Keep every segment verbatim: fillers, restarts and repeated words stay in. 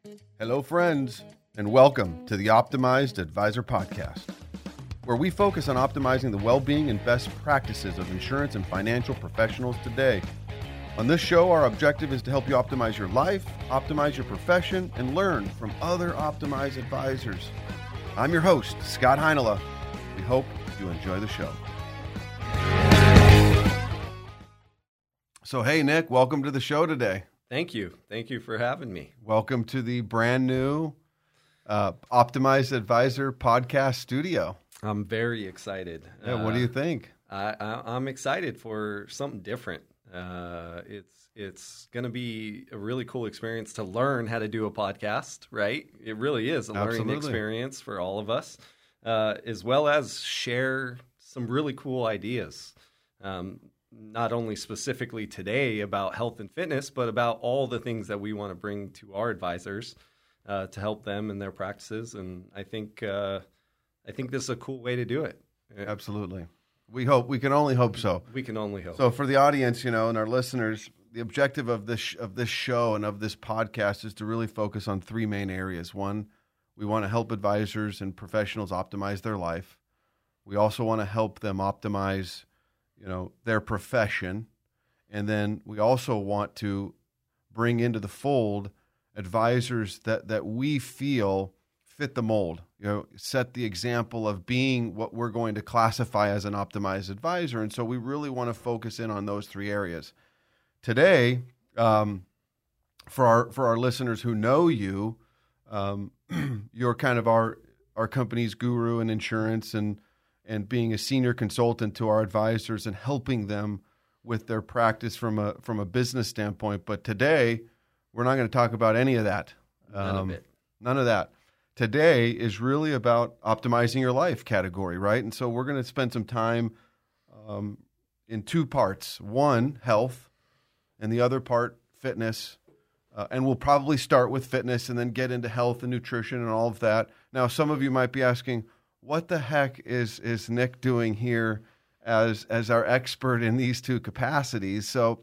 Hello, friends, and welcome to the Optimized Advisor Podcast, where we focus on optimizing the well-being and best practices of insurance and financial professionals today. On this show, our objective is to help you optimize your life, optimize your profession, and learn from other optimized advisors. I'm your host, Scott Heinela. We hope you enjoy the show. So, hey, Nick, welcome to the show today. Thank you. Thank you for having me. Welcome to the brand new uh, Optimized Advisor Podcast studio. I'm very excited. Yeah, what do you think? Uh, I, I, I'm excited for something different. Uh, it's it's going to be a really cool experience to learn how to do a podcast, right? It really is a learning Absolutely. experience for all of us, uh, as well as share some really cool ideas. Um, not only specifically today about health and fitness, but about all the things that we want to bring to our advisors uh, to help them in their practices. And I think uh, I think this is a cool way to do it. Absolutely. We hope. We can only hope so. We can only hope. So for the audience, you know, and our listeners, the objective of this of this show and of this podcast is to really focus on three main areas. One, we want to help advisors and professionals optimize their life. We also want to help them optimize, you know, their profession. And then we also want to bring into the fold advisors that, that we feel fit the mold, you know, set the example of being what we're going to classify as an optimized advisor. And so we really want to focus in on those three areas. Today, um, for our for our listeners who know you, um, you're kind of our our company's guru in insurance and and being a senior consultant to our advisors and helping them with their practice from a from a business standpoint. But today, we're not going to talk about any of that. None Um, of it. None of that. Today is really about optimizing your life category, right? And so we're going to spend some time um, in two parts. One, health, and the other part, fitness. Uh, and we'll probably start with fitness and then get into health and nutrition and all of that. Now, some of you might be asking, what the heck is is Nick doing here as as our expert in these two capacities? So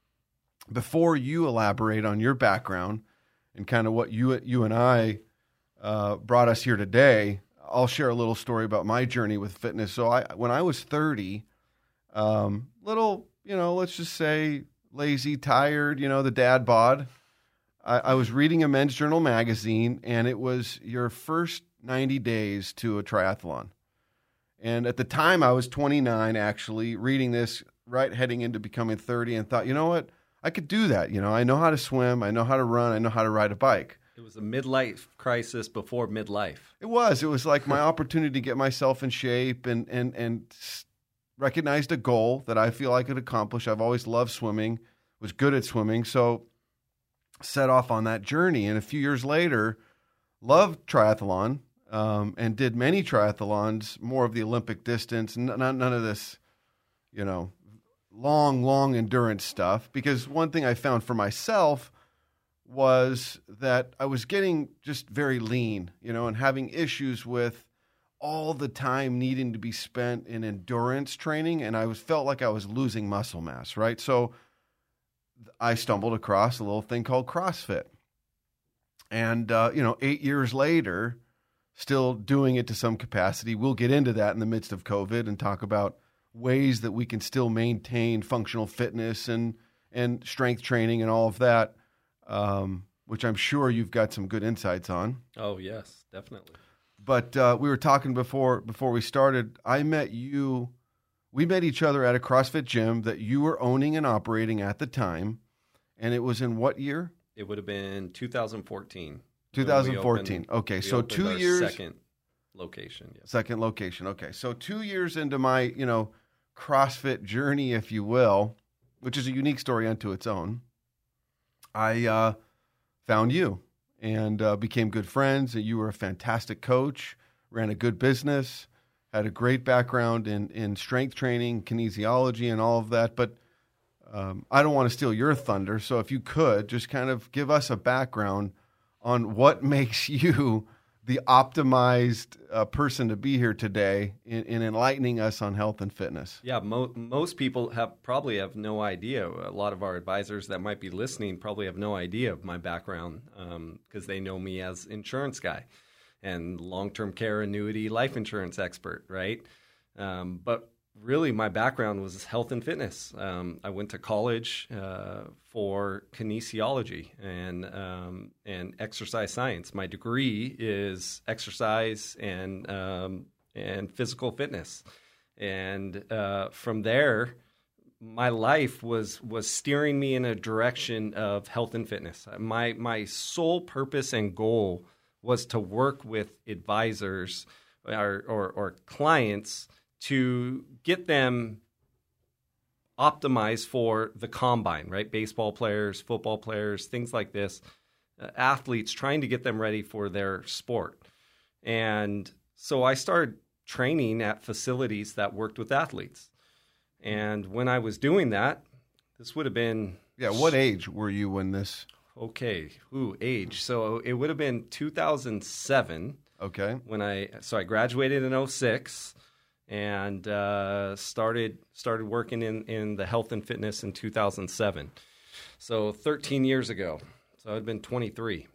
before you elaborate on your background and kind of what you you and I uh, brought us here today, I'll share a little story about my journey with fitness. So I when I was thirty, um, little, you know, let's just say lazy, tired, you know, the dad bod, I, I was reading a Men's Journal magazine, and it was your first ninety days to a triathlon. And at the time I was twenty-nine, actually reading this right heading into becoming thirty, and thought, you know what, I could do that. You know, I know how to swim, I know how to run, I know how to ride a bike. It was a midlife crisis before midlife. It was, it was like my opportunity to get myself in shape and, and, and recognized a goal that I feel I could accomplish. I've always loved swimming, was good at swimming. So set off on that journey. And a few years later, loved triathlon. Um, and did many triathlons, more of the Olympic distance, n- none, none of this, you know, long, long endurance stuff. Because one thing I found for myself was that I was getting just very lean, you know, and having issues with all the time needing to be spent in endurance training. And I was felt like I was losing muscle mass, right? So I stumbled across a little thing called CrossFit. And, uh, you know, eight years later, still doing it to some capacity. We'll get into that in the midst of COVID and talk about ways that we can still maintain functional fitness and and strength training and all of that, um, which I'm sure you've got some good insights on. Oh, yes, definitely. But uh, we were talking before before we started. I met you. We met each other at a CrossFit gym that you were owning and operating at the time. And it was in what year? It would have been two thousand fourteen. twenty fourteen. Opened, okay, so two our years. Second location. Yes. Second location. Okay, so two years into my, you know, CrossFit journey, if you will, which is a unique story unto its own, I uh, found you and uh, became good friends. You were a fantastic coach, ran a good business, had a great background in in strength training, kinesiology, and all of that. But um, I don't want to steal your thunder, so if you could just kind of give us a background on what makes you the optimized uh, person to be here today in, in enlightening us on health and fitness. Yeah, mo- most people have probably have no idea. A lot of our advisors that might be listening probably have no idea of my background because um, they know me as insurance guy and long-term care annuity life insurance expert, right? Um, but really, my background was health and fitness. Um, I went to college uh, for kinesiology and um, and exercise science. My degree is exercise and um, and physical fitness. And uh, from there, my life was was steering me in a direction of health and fitness. My my sole purpose and goal was to work with advisors or or, or clients to get them optimized for the combine, right? Baseball players, football players, things like this, uh, athletes, trying to get them ready for their sport. And so I started training at facilities that worked with athletes. And when I was doing that, this would have been... Yeah, what age were you when this... Okay, ooh, age. So it would have been two thousand seven. Okay. When I... So I graduated in oh six. And uh, started started working in, in the health and fitness in two thousand seven. So thirteen years ago. So I'd been twenty-three.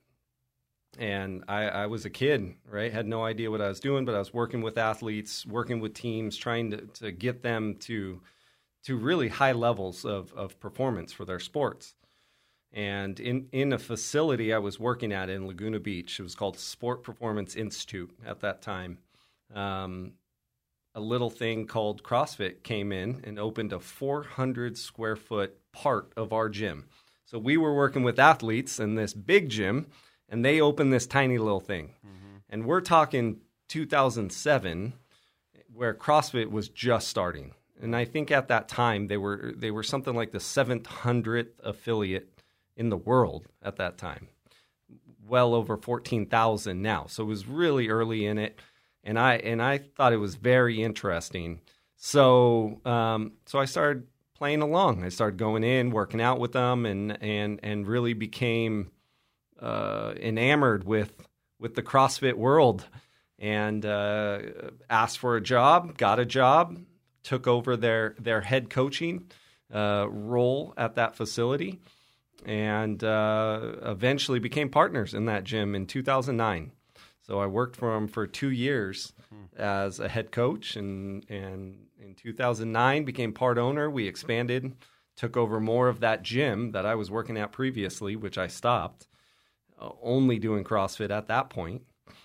And I, I was a kid, right? Had no idea what I was doing, but I was working with athletes, working with teams, trying to, to get them to to really high levels of, of performance for their sports. And in, in a facility I was working at in Laguna Beach, it was called Sport Performance Institute at that time. Um A little thing called CrossFit came in and opened a four hundred square foot part of our gym. So we were working with athletes in this big gym, and they opened this tiny little thing. Mm-hmm. And we're talking two thousand seven, where CrossFit was just starting. And I think at that time they were they were something like the seven hundredth affiliate in the world at that time. Well over fourteen thousand now. So it was really early in it. And I and I thought it was very interesting. So um, so I started playing along. I started going in, working out with them, and and and really became uh, enamored with with the CrossFit world. And uh, asked for a job, got a job, took over their their head coaching uh, role at that facility, and uh, eventually became partners in that gym in two thousand nine. So I worked for him for two years as a head coach, and, and in two thousand nine became part owner. We expanded, took over more of that gym that I was working at previously, which I stopped, uh, only doing CrossFit at that point,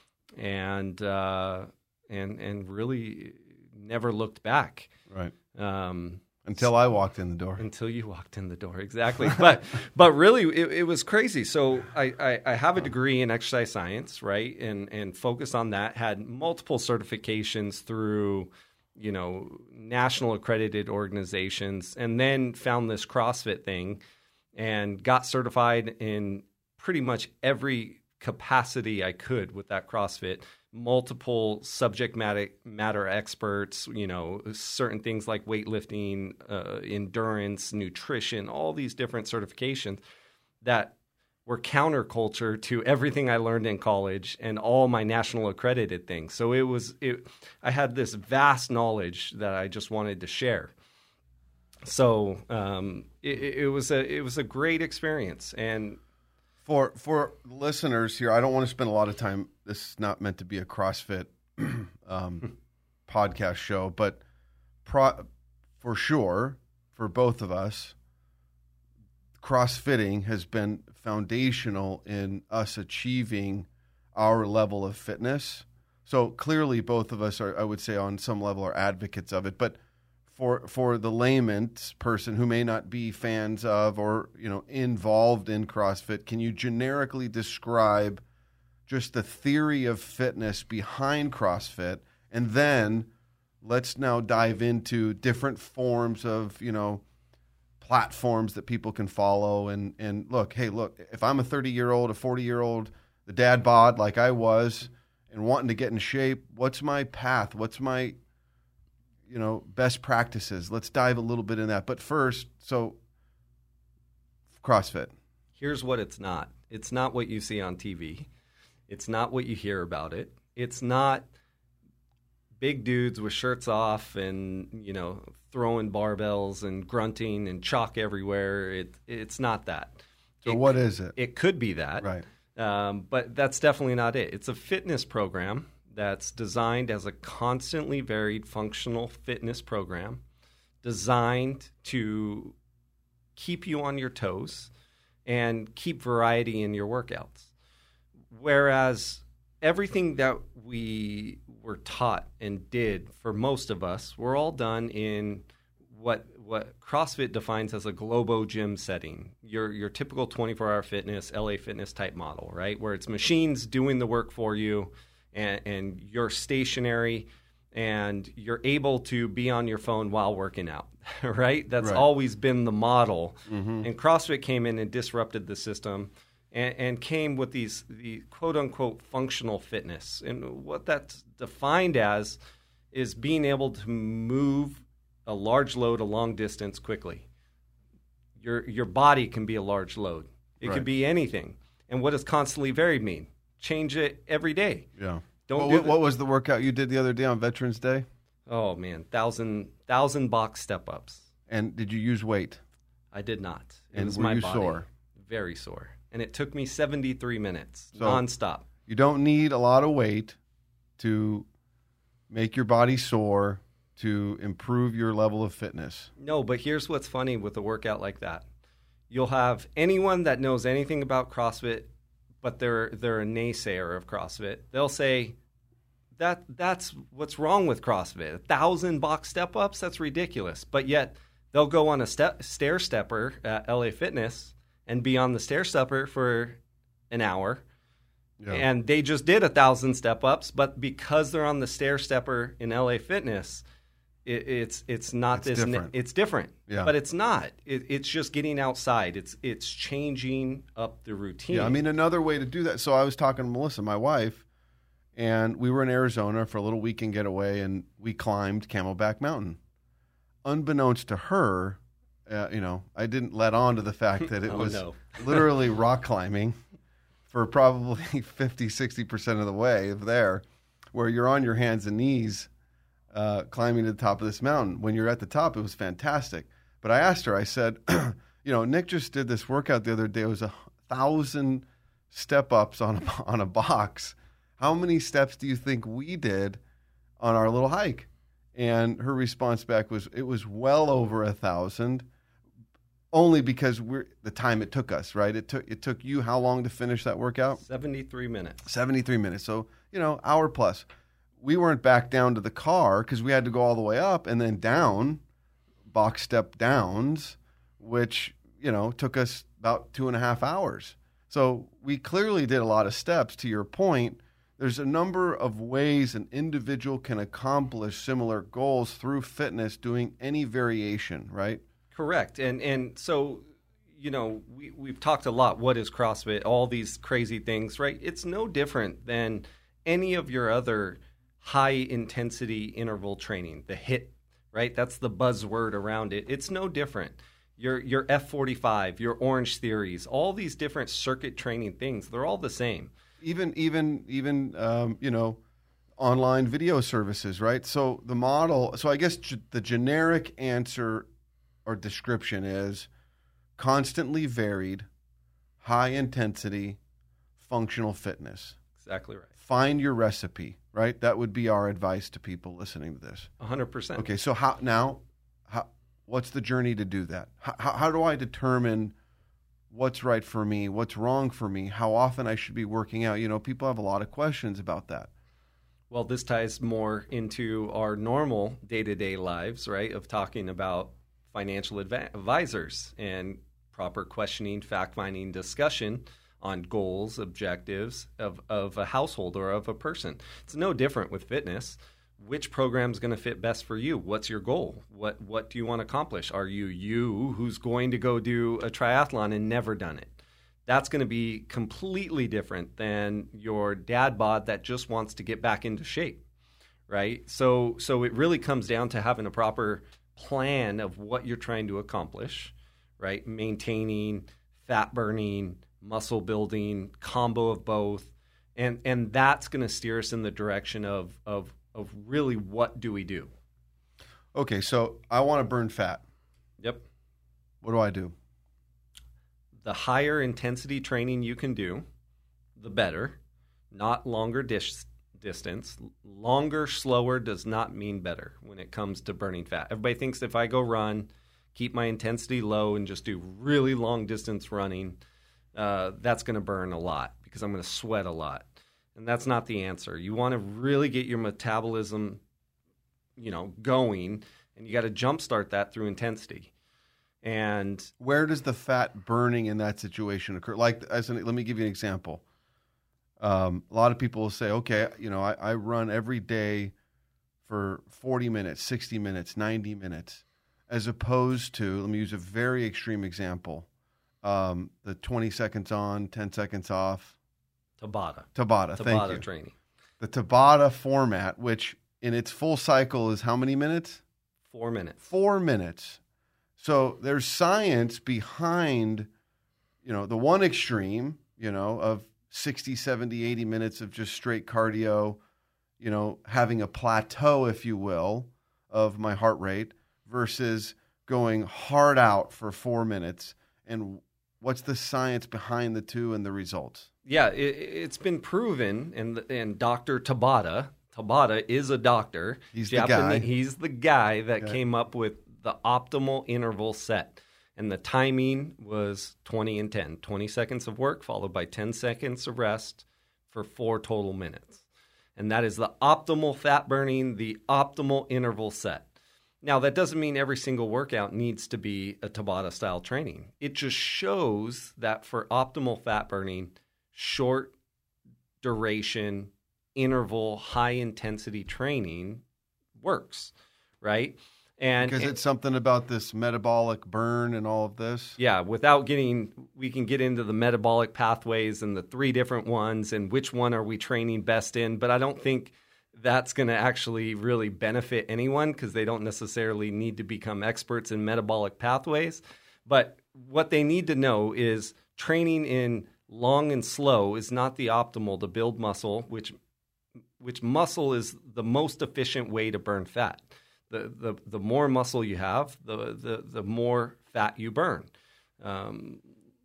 and uh, and and really never looked back. Right. Um, Until I walked in the door. Until you walked in the door, exactly. But but really, it, it was crazy. So I, I, I have a degree in exercise science, right, and and focused on that. Had multiple certifications through, you know, national accredited organizations, and then found this CrossFit thing, and got certified in pretty much every capacity I could with that CrossFit. Multiple subject matter, matter experts, you know, certain things like weightlifting, uh, endurance, nutrition, all these different certifications that were counterculture to everything I learned in college and all my national accredited things. So it was, it, I had this vast knowledge that I just wanted to share. So um, it, it was a it was a great experience. And For for listeners here, I don't want to spend a lot of time. This is not meant to be a CrossFit um, podcast show, but pro, for sure, for both of us, CrossFitting has been foundational in us achieving our level of fitness. So clearly, both of us are, I would say, on some level, are advocates of it. But for for the layman's person who may not be fans of or, you know, involved in CrossFit, can you generically describe just the theory of fitness behind CrossFit? And then let's now dive into different forms of, you know, platforms that people can follow. And, and look, hey, look, if I'm a thirty-year-old, a forty-year-old, the dad bod like I was, and wanting to get in shape, what's my path? What's my, you know, best practices? Let's dive a little bit in that. But first, so CrossFit. Here's what it's not. It's not what you see on T V. It's not what you hear about it. It's not big dudes with shirts off and, you know, throwing barbells and grunting and chalk everywhere. It, it's not that. So it, what is it? It could be that. Right. Um, but that's definitely not it. It's a fitness program that's designed as a constantly varied functional fitness program designed to keep you on your toes and keep variety in your workouts. Whereas everything that we were taught and did for most of us were all done in what what CrossFit defines as a Globo gym setting, your your typical twenty-four hour fitness, L A Fitness type model, right? Where it's machines doing the work for you and, and you're stationary and you're able to be on your phone while working out, right? That's Right. always been the model. Mm-hmm. And CrossFit came in and disrupted the system and, and came with these the quote unquote functional fitness. And what that's defined as is being able to move a large load a long distance quickly. Your your body can be a large load. It Right. could be anything. And what does constantly varied mean? Change it every day. Yeah. Don't What, do what, the- what was the workout you did the other day on Veterans Day? Oh man, thousand thousand box step ups. And did you use weight? I did not. It And was were my you body. sore? Very sore. And it took me seventy-three minutes So- nonstop. You don't need a lot of weight to make your body sore to improve your level of fitness. No, but here's what's funny with a workout like that. You'll have anyone that knows anything about CrossFit, but they're they're a naysayer of CrossFit. They'll say that that's what's wrong with CrossFit. A thousand box step ups, that's ridiculous. But yet they'll go on a step, stair stepper at L A Fitness and be on the stair stepper for an hour. Yeah. And they just did a thousand step ups, but because they're on the stair stepper in L A Fitness, it, it's it's not It's this. different. It's different, Yeah. but it's not. It, it's just getting outside. It's it's changing up the routine. Yeah, I mean, another way to do that. So I was talking to Melissa, my wife, and we were in Arizona for a little weekend getaway, and we climbed Camelback Mountain. Unbeknownst to her, uh, you know, I didn't let on to the fact that it Oh, was no. literally rock climbing for probably fifty, sixty percent of the way of there, where you're on your hands and knees uh, climbing to the top of this mountain. When you're at the top, it was fantastic. But I asked her, I said, you know, Nick just did this workout the other day. It was a thousand step ups on a, on a box. How many steps do you think we did on our little hike? And her response back was, it was well over a thousand, only because we're the time it took us, right? It took it took you how long to finish that workout? seventy-three minutes. seventy-three minutes. So, you know, hour plus. We weren't back down to the car because we had to go all the way up and then down, box step downs, which, you know, took us about two and a half hours. So we clearly did a lot of steps. To your point, there's a number of ways an individual can accomplish similar goals through fitness doing any variation, right? Correct. And and so, you know, we, we've talked a lot. What is CrossFit? All these crazy things, right? It's no different than any of your other high intensity interval training, the HIIT, right? That's the buzzword around it. It's no different. Your your F forty-five, your Orange Theories, all these different circuit training things, they're all the same. Even even even um, you know, online video services, right? So the model. So I guess g- the generic answer or description is constantly varied, high intensity, functional fitness. Exactly right. Find your recipe, right? That would be our advice to people listening to this. one hundred percent. Okay, so how now? How what's the journey to do that? How, how, how do I determine what's right for me, what's wrong for me, how often I should be working out? You know, people have a lot of questions about that. Well, this ties more into our normal day-to-day lives, right, of talking about financial adva- advisors and proper questioning, fact-finding discussion on goals, objectives of, of a household or of a person. It's no different with fitness. Which program is going to fit best for you? What's your goal? What what do you want to accomplish? Are you you who's going to go do a triathlon and never done it? That's going to be completely different than your dad bod that just wants to get back into shape, right? So so it really comes down to having a proper plan of what you're trying to accomplish, right? Maintaining, fat burning, muscle building, combo of both, And and that's going to steer us in the direction of of of really what do we do? Okay, so I want to burn fat. Yep. What do I do? The higher intensity training you can do, the better. Not longer dis- distance. Longer, slower does not mean better when it comes to burning fat. Everybody thinks if I go run, keep my intensity low, and just do really long distance running, uh, that's going to burn a lot because I'm going to sweat a lot. And that's not the answer. You want to really get your metabolism, you know, going, and you got to jumpstart that through intensity. And where does the fat burning in that situation occur? Like, as an, let me give you an example. Um, a lot of people will say, okay, you know, I, I run every day for forty minutes, sixty minutes, ninety minutes, as opposed to, let me use a very extreme example, um, the twenty seconds on, ten seconds off. Tabata. Tabata, thank Tabata you. training. The Tabata format, which in its full cycle is how many minutes? Four minutes. Four minutes. So there's science behind, you know, the one extreme, you know, of sixty, seventy, eighty minutes of just straight cardio, you know, having a plateau, if you will, of my heart rate versus going hard out for four minutes. And what's the science behind the two and the results? Yeah, it, it's been proven, and and Doctor Tabata, Tabata is a doctor. He's the Japanese, guy. He's the guy that Okay. came up with the optimal interval set. And the timing was twenty and ten, twenty seconds of work followed by ten seconds of rest for four total minutes. And that is the optimal fat burning, the optimal interval set. Now, that doesn't mean every single workout needs to be a Tabata style training. It just shows that for optimal fat burning, short duration, interval, high intensity training works, right? And Because it's something about this metabolic burn and all of this. yeah, without getting, we can get into the metabolic pathways and the three different ones and which one are we training best in. But I don't think that's going to actually really benefit anyone because they don't necessarily need to become experts in metabolic pathways. But what they need to know is training in long and slow is not the optimal to build muscle, which which muscle is the most efficient way to burn fat. The, the the more muscle you have, the the, the more fat you burn. Um,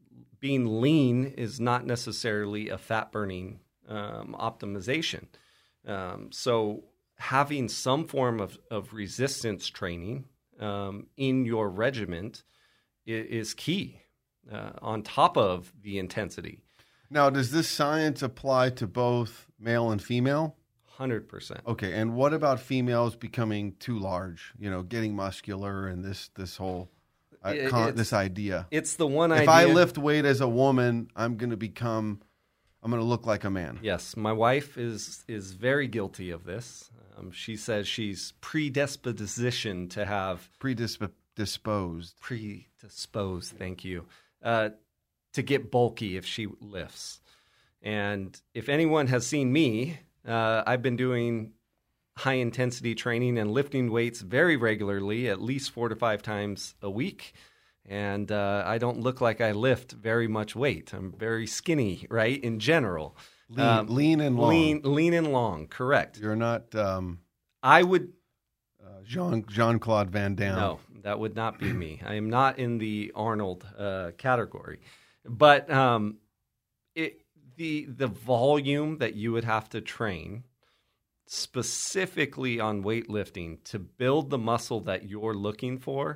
being lean is not necessarily a fat burning um, optimization. Um, so having some form of, of resistance training um, in your regiment is, is key uh, on top of the intensity. Now, does this science apply to both male and female? one hundred percent. Okay, and what about females becoming too large? You know, getting muscular and this this whole uh, It- con- it's- this idea. It's the one If idea. I lift weight as a woman, I'm going to become, I'm going to look like a man. Yes, my wife is is very guilty of this. Um, she says she's predispositioned to have Predisposed. predisposed. Thank you. Uh, to get bulky if she lifts, and if anyone has seen me, uh, I've been doing high intensity training and lifting weights very regularly, at least four to five times a week. And uh, I don't look like I lift very much weight. I'm very skinny, right, in general. Lean, Um, lean and long. Lean, lean and long, correct. You're not um, I would, uh, Jean Jean Claude Van Damme. no, that would not be me. I am not in the Arnold uh, category. But um, it, the the volume that you would have to train specifically on weightlifting to build the muscle that you're looking for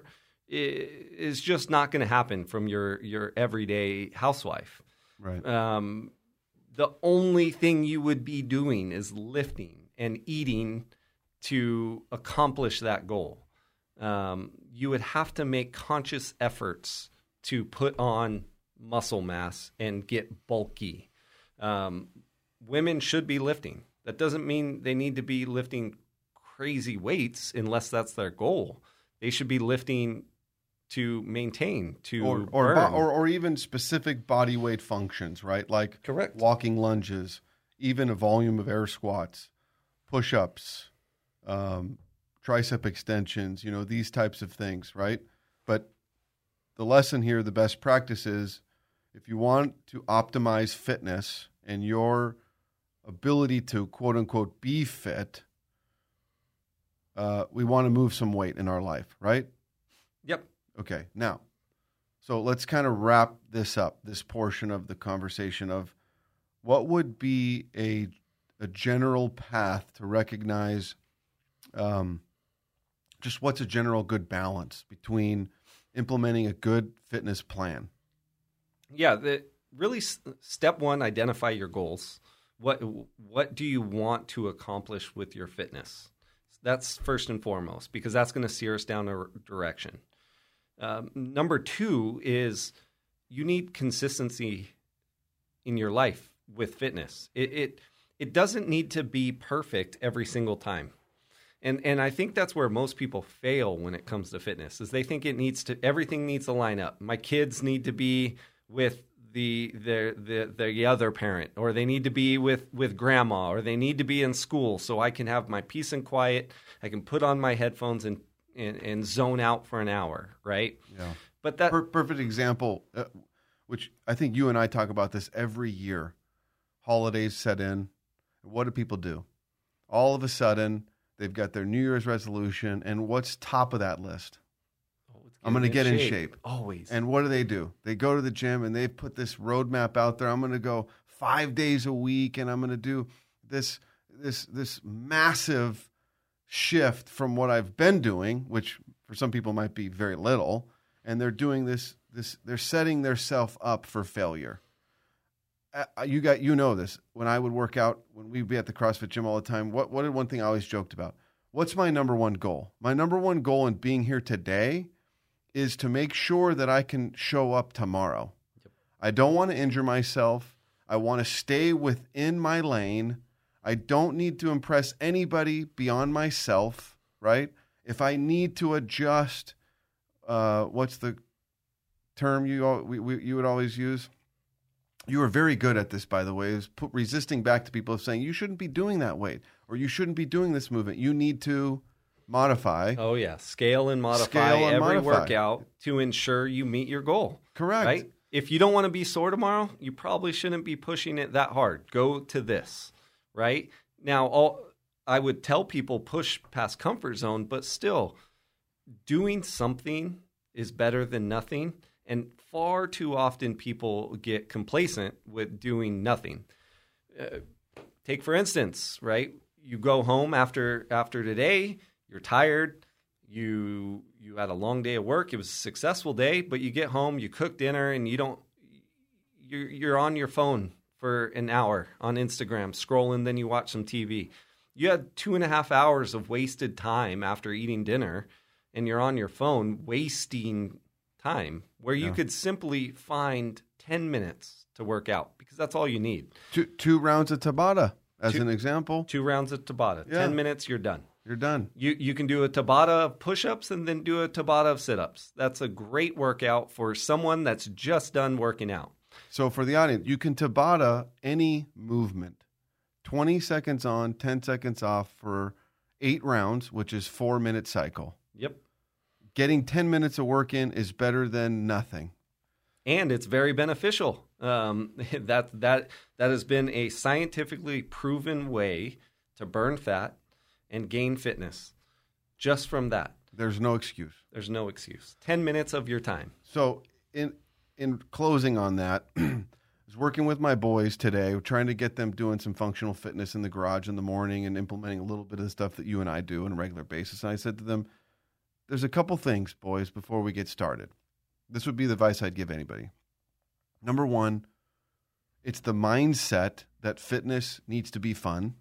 is just not going to happen from your, your everyday housewife. Right. Um, the only thing you would be doing is lifting and eating to accomplish that goal. Um, you would have to make conscious efforts to put on muscle mass and get bulky. Um, women should be lifting. That doesn't mean they need to be lifting crazy weights unless that's their goal. They should be lifting to maintain, to or or, burn. bo- or or even specific body weight functions, right? Like Correct. walking lunges, even a volume of air squats, push-ups, um, tricep extensions, you know, these types of things, right? But the lesson here, the best practice is if you want to optimize fitness and your ability to quote unquote be fit, uh, we want to move some weight in our life, right? Yep. Okay. Now, so let's kind of wrap this up, this portion of the conversation of what would be a a general path to recognize um, just what's a general good balance between implementing a good fitness plan. Yeah, the, really step one, identify your goals. What what do you want to accomplish with your fitness? That's first and foremost, because that's going to steer us down a direction. Um, number two is you need consistency in your life with fitness. It, it it doesn't need to be perfect every single time. And and I think that's where most people fail when it comes to fitness, is they think it needs to everything needs to line up. My kids need to be with the the the the other parent, or they need to be with, with grandma, or they need to be in school so I can have my peace and quiet. I can put on my headphones and and, and zone out for an hour, right? Yeah. But that per- perfect example, uh, which I think you and I talk about this every year. Holidays set in. What do people do? All of a sudden, they've got their New Year's resolution, and what's top of that list? oh, I'm going to get in shape. Always. And what do they do? They go to the gym, and they put this roadmap out there. I'm going to go five days a week, and I'm going to do this this this massive shift from what I've been doing, which for some people might be very little, and they're doing this this they're setting themselves up for failure. Uh, you got you know this. When I would work out, when we'd be at the CrossFit gym all the time, what what did one thing I always joked about? What's my number one goal? My number one goal in being here today is to make sure that I can show up tomorrow. Yep. I don't want to injure myself. I want to stay within my lane. I don't need to impress anybody beyond myself, right? If I need to adjust, uh, what's the term you we, we, you would always use? You were very good at this, by the way, is put, resisting back to people saying you shouldn't be doing that weight or you shouldn't be doing this movement. You need to modify. Oh, yeah. Scale and modify Scale and every modify. workout to ensure you meet your goal. Correct. Right? If you don't want to be sore tomorrow, you probably shouldn't be pushing it that hard. Go to this, right? Now, all, I would tell people push past comfort zone, but still, doing something is better than nothing. And far too often people get complacent with doing nothing. Uh, take, for instance, right? You go home after after today, you're tired, you you had a long day of work, it was a successful day, but you get home, you cook dinner, and you don't, you're, you're on your phone for an hour on Instagram, scrolling, then you watch some T V. You had two and a half hours of wasted time after eating dinner, and you're on your phone wasting time where you yeah. could simply find ten minutes to work out, because that's all you need. Two, two rounds of Tabata, as two, an example. Two rounds of Tabata. Yeah. ten minutes, you're done. You're done. You you can do a Tabata of push-ups and then do a Tabata of sit-ups. That's a great workout for someone that's just done working out. So for the audience, you can Tabata any movement. twenty seconds on, ten seconds off for eight rounds, which is four-minute cycle. Yep. Getting ten minutes of work in is better than nothing. And it's very beneficial. Um, that that that has been a scientifically proven way to burn fat and gain fitness just from that. There's no excuse. There's no excuse. ten minutes of your time. So in in closing on that, I was working with my boys today, trying to get them doing some functional fitness in the garage in the morning and implementing a little bit of the stuff that you and I do on a regular basis. And I said to them, there's a couple things, boys, before we get started. This would be the advice I'd give anybody. Number one, it's the mindset that fitness needs to be fun.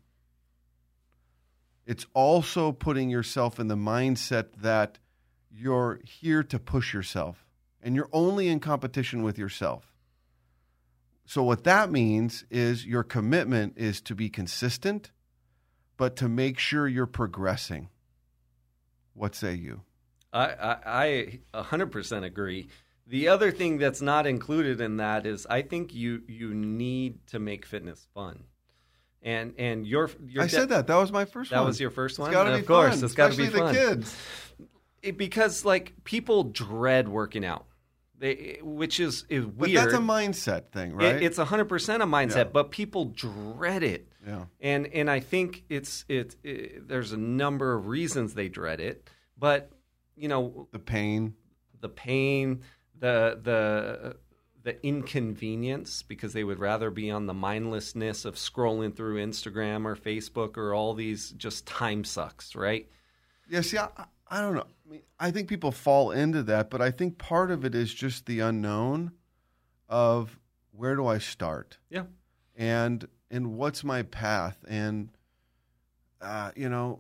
It's also putting yourself in the mindset that you're here to push yourself, and you're only in competition with yourself. So what that means is your commitment is to be consistent, but to make sure you're progressing. What say you? I, I, I one hundred percent agree. The other thing that's not included in that is I think you you need to make fitness fun. And and your, your I de- said that. That was my first that one. That was your first one? It's gotta of be course, fun, it's got to be especially fun. the kids. It, because like people dread working out. They, which is, is weird. But that's a mindset thing, right? It, it's one hundred percent a mindset, Yeah. but people dread it. Yeah. And and I think it's it, it. There's a number of reasons they dread it, but you know, The pain. the pain, the the the inconvenience, because they would rather be on the mindlessness of scrolling through Instagram or Facebook or all these just time sucks, right? Yeah, see, I, I don't know. I mean, I think people fall into that, but I think part of it is just the unknown of where do I start? Yeah. And and what's my path? And, uh, you know,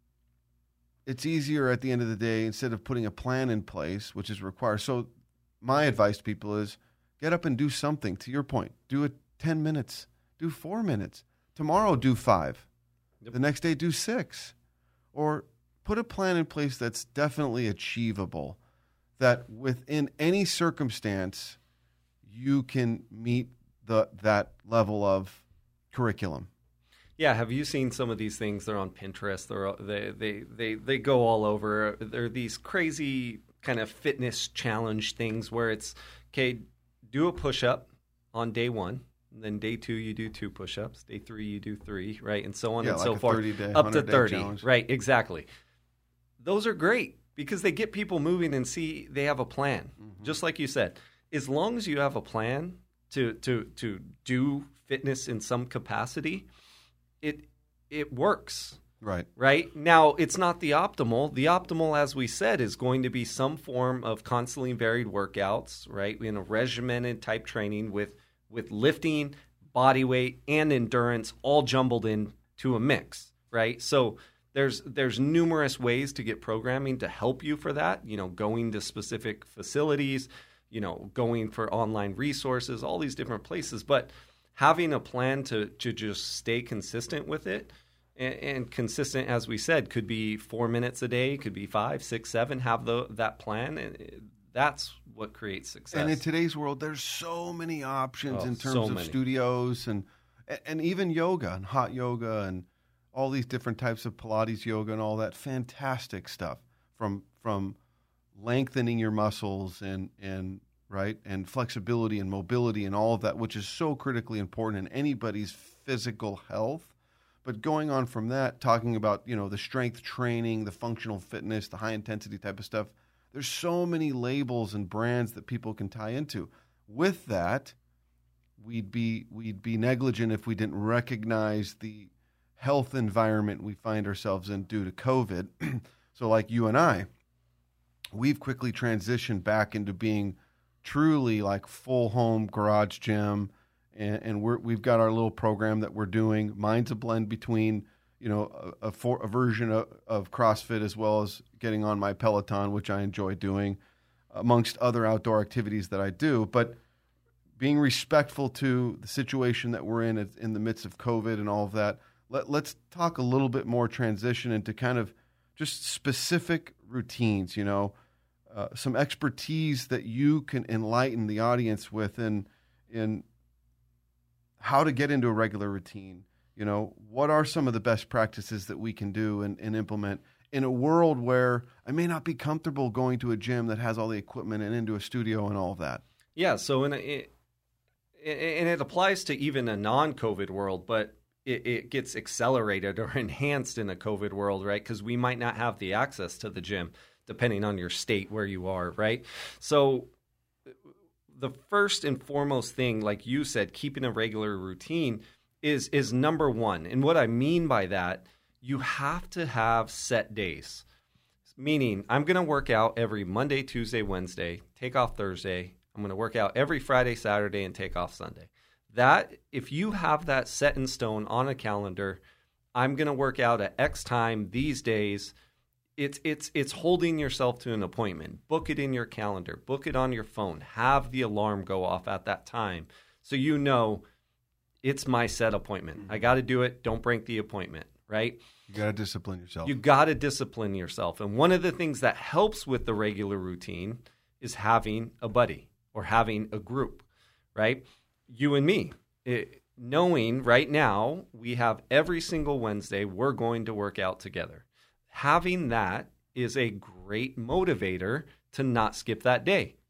it's easier at the end of the day, instead of putting a plan in place, which is required. So my advice to people is get up and do something. To your point, do it ten minutes, do four minutes. Tomorrow, do five. Yep. The next day, do six. Or put a plan in place that's definitely achievable, that within any circumstance, you can meet the that level of curriculum. Yeah, have you seen some of these things? They're on Pinterest. They're they they they they go all over. They're these crazy kind of fitness challenge things where it's okay, do a push up on day one, and then day two you do two push ups, day three you do three, right, and so on Yeah, and like so a forth, thirty-day, up to hundred-day thirty, challenge. right? Exactly. Those are great because they get people moving and see they have a plan. Mm-hmm. Just like you said, as long as you have a plan to to to do fitness in some capacity, it it works. Right. Right? Now, it's not the optimal. The optimal, as we said, is going to be some form of constantly varied workouts, right? In a regimented type training with with lifting, body weight, and endurance all jumbled into a mix, right? So there's there's numerous ways to get programming to help you for that, you know, going to specific facilities, you know, going for online resources, all these different places. But having a plan to to just stay consistent with it, and, and consistent, as we said, could be four minutes a day, could be five, six, seven. Have the that plan, and that's what creates success. And in today's world, there's so many options Oh, in terms so of many. studios and and even yoga and hot yoga and all these different types of Pilates yoga and all that fantastic stuff from from lengthening your muscles and and right and flexibility and mobility and all of that, which is so critically important in anybody's physical health. But going on from that, talking about, you know, the strength training, the functional fitness, the high intensity type of stuff, there's so many labels and brands that people can tie into. With that, we'd be we'd be negligent if we didn't recognize the health environment we find ourselves in due to COVID. So like you and I, we've quickly transitioned back into being truly like full home garage gym, and, and we're, we've got our little program that we're doing. Mine's a blend between, you know, a, a, for, a version of, of CrossFit as well as getting on my Peloton, which I enjoy doing, amongst other outdoor activities that I do. But being respectful to the situation that we're in in the midst of COVID and all of that, let, let's talk a little bit more transition into kind of just specific routines, you know, uh, some expertise that you can enlighten the audience with in, in how to get into a regular routine. You know, what are some of the best practices that we can do and, and implement in a world where I may not be comfortable going to a gym that has all the equipment and into a studio and all of that? Yeah, so in a, it, and it applies to even a non-COVID world, but it, it gets accelerated or enhanced in a COVID world, right? Because we might not have the access to the gym, depending on your state where you are, right? So the first and foremost thing, like you said, keeping a regular routine is is number one. And what I mean by that, you have to have set days. Meaning, I'm going to work out every Monday, Tuesday, Wednesday, take off Thursday. I'm going to work out every Friday, Saturday, and take off Sunday. That, if you have that set in stone on a calendar, I'm going to work out at X time these days. It's it's it's holding yourself to an appointment. Book it in your calendar. Book it on your phone. Have the alarm go off at that time so you know it's my set appointment. I got to do it. Don't break the appointment, right? You got to discipline yourself. You got to discipline yourself. And one of the things that helps with the regular routine is having a buddy or having a group, right? You and me, it, knowing right now we have every single Wednesday we're going to work out together. Having that is a great motivator to not skip that day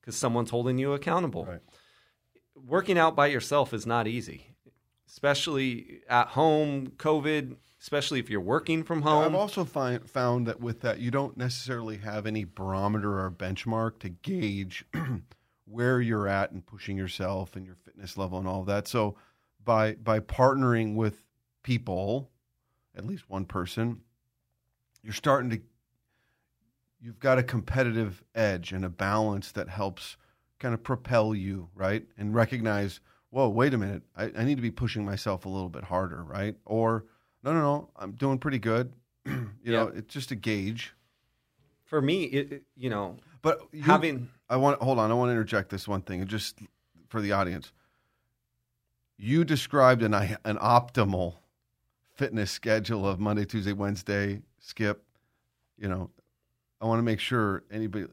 because someone's holding you accountable. Right. Working out by yourself is not easy, especially at home, COVID, especially if you're working from home. I've also find, found that with that, you don't necessarily have any barometer or benchmark to gauge where you're at and pushing yourself and your fitness level and all of that. So by by partnering with people, at least one person, you're starting to, you've got a competitive edge and a balance that helps kind of propel you, right? And recognize, whoa, wait a minute, I, I need to be pushing myself a little bit harder, right? Or, no, no, no, I'm doing pretty good. you Yeah. know, it's just a gauge. For me, it, it- you know, But you, having I want, hold on, I want to interject this one thing, just for the audience. You described an, an optimal fitness schedule of Monday, Tuesday, Wednesday, skip. You know, I want to make sure anybody,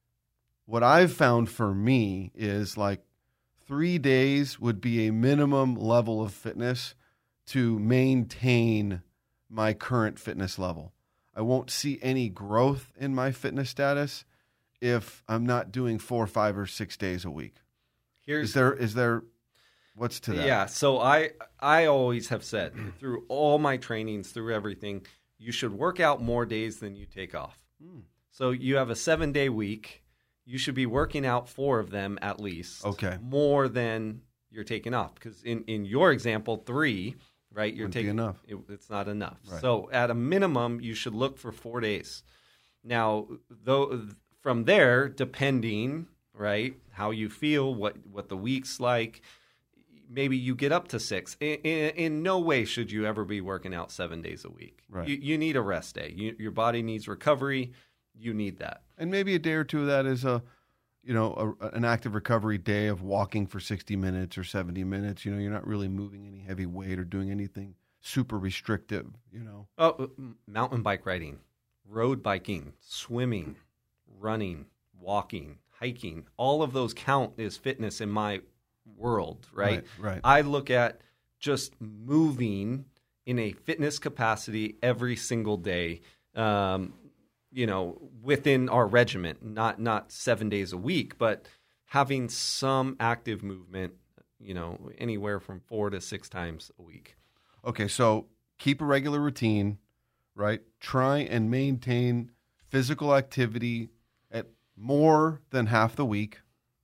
what I've found for me is like three days would be a minimum level of fitness to maintain my current fitness level. I won't see any growth in my fitness status if I'm not doing four, five, or six days a week. here's Is there, is there, what's to that? Yeah, so I I always have said through all my trainings, through everything, you should work out more days than you take off. Hmm. So you have a seven-day week. You should be working out four of them at least. Okay. More than you're taking off. Because in, in your example, three, right, you're Wouldn't be taking enough. It, it's not enough. Right. So at a minimum, you should look for four days. Now, though, from there, depending, right, how you feel, what, what the week's like, maybe you get up to six. In, in, in no way should you ever be working out seven days a week. Right. You, you need a rest day. You, your body needs recovery. You need that. And maybe a day or two of that is a, you know, a, an active recovery day of walking for sixty minutes or seventy minutes. You know, you're not really moving any heavy weight or doing anything super restrictive, you know. Oh, mountain bike riding, road biking, swimming, running, walking, hiking, all of those count as fitness in my world, right? Right, right. I look at just moving in a fitness capacity every single day, um, you know, within our regiment, not not seven days a week, but having some active movement, you know, anywhere from four to six times a week. Okay, so keep a regular routine, right? Try and maintain physical activity at more than half the week.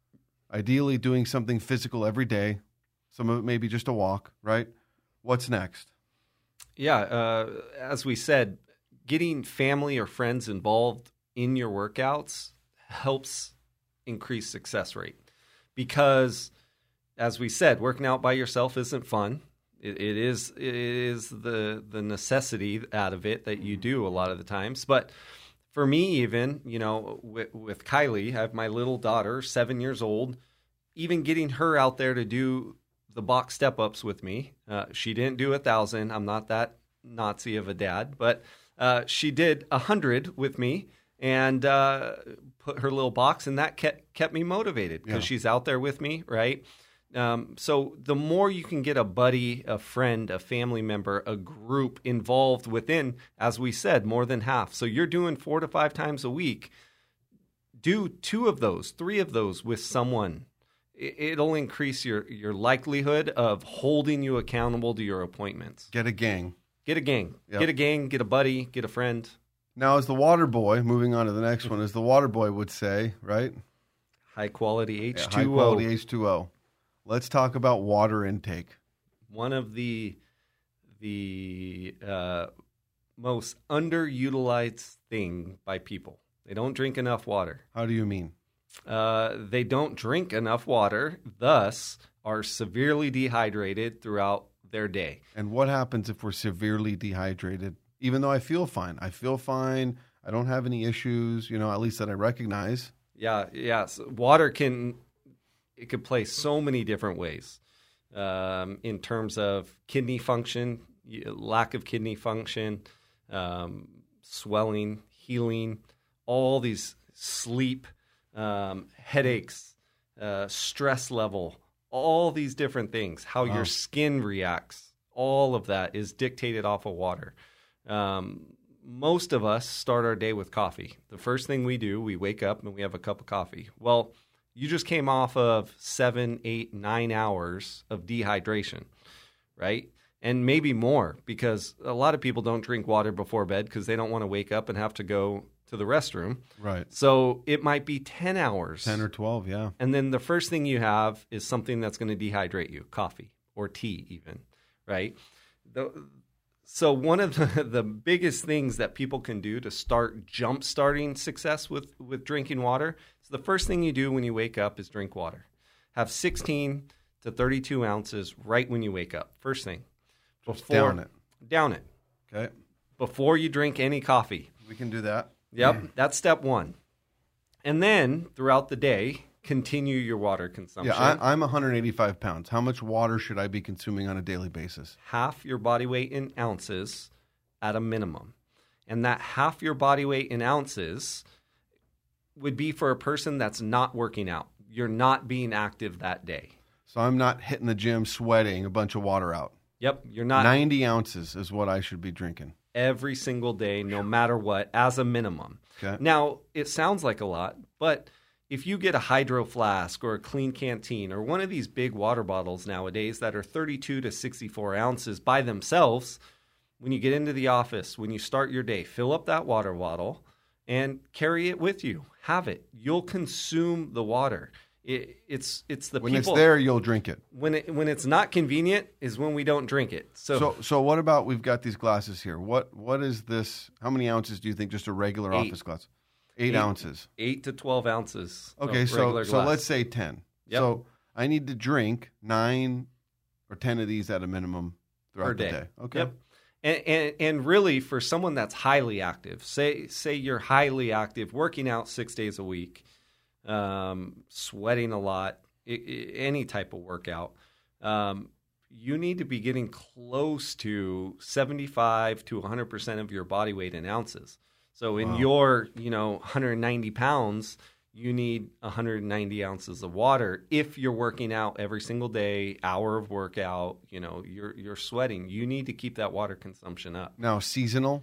Ideally doing something physical every day. Some of it may be just a walk, right? What's next? Yeah, uh, as we said, getting family or friends involved in your workouts helps increase success rate because, as we said, working out by yourself isn't fun. It, it is it is the the necessity out of it that you do a lot of the times. But for me, even, you know, with, with Kylie, I have my little daughter, seven years old. Even getting her out there to do the box step ups with me, uh, she didn't do a thousand. I'm not that Nazi of a dad, but uh, she did a hundred with me and uh, put her little box, and that kept kept me motivated because Yeah. she's out there with me, right? Um, so the more you can get a buddy, a friend, a family member, a group involved within, as we said, more than half. So you're doing four to five times a week. Do two of those, three of those with someone. It- It'll increase your, your likelihood of holding you accountable to your appointments. Get a gang. Get a gang. Yep. Get a gang, get a buddy, get a friend. Now, as the water boy, moving on to the next one, as the water boy would say, right? High quality H two O. High quality H two O. Let's talk about water intake. One of the the uh, most underutilized thing by people. They don't drink enough water. How do you mean? Uh, they don't drink enough water, thus are severely dehydrated throughout their day. And what happens if we're severely dehydrated? Even though I feel fine. I feel fine. I don't have any issues, you know, at least that I recognize. Yeah, yeah. So water can it could play so many different ways um, in terms of kidney function, y- lack of kidney function, um, swelling, healing, all these sleep, um, headaches, uh, stress level, all these different things. How Wow. your skin reacts, all of that is dictated off of water. Um, most of us start our day with coffee. The first thing we do, we wake up and we have a cup of coffee. Well, You just came off of seven, eight, nine hours of dehydration, right? And maybe more, because a lot of people don't drink water before bed because they don't want to wake up and have to go to the restroom. Right. So it might be ten hours. ten or twelve, yeah. And then the first thing you have is something that's going to dehydrate you, coffee or tea even, right? The, so one of the, the biggest things that people can do to start jump-starting success with, with drinking water, so the first thing you do when you wake up is drink water. Have sixteen to thirty-two ounces right when you wake up, first thing. Before, down it. Down it. Okay. Before you drink any coffee. We can do that. Yep, mm. That's step one. And then throughout the day, continue your water consumption. Yeah, I, I'm one hundred eighty-five pounds. How much water should I be consuming on a daily basis? Half your body weight in ounces at a minimum. And that half your body weight in ounces would be for a person that's not working out. You're not being active that day. So I'm not hitting the gym sweating a bunch of water out. Yep, you're not. ninety ounces is what I should be drinking. Every single day, no matter what, as a minimum. Okay. Now, it sounds like a lot, but if you get a hydro flask or a clean canteen or one of these big water bottles nowadays that are thirty-two to sixty-four ounces by themselves, when you get into the office, when you start your day, fill up that water bottle and carry it with you. Have it. You'll consume the water. It, it's it's the when people. When it's there, you'll drink it. When it when it's not convenient is when we don't drink it. So, so so what about we've got these glasses here? What what is this? How many ounces do you think just a regular eight. office glass? Eight, eight ounces. Eight to twelve ounces. Okay, so so let's say ten. Yep. So I need to drink nine or ten of these at a minimum throughout per the day. day. Okay. Yep. And, and and really, for someone that's highly active, say say you're highly active, working out six days a week, um, sweating a lot, I- I- any type of workout, um, you need to be getting close to seventy-five to one hundred percent of your body weight in ounces. So in Wow. your, you know, one hundred ninety pounds, you need one hundred ninety ounces of water. If you're working out every single day, hour of workout, you know, you're you're sweating. You need to keep that water consumption up. Now seasonal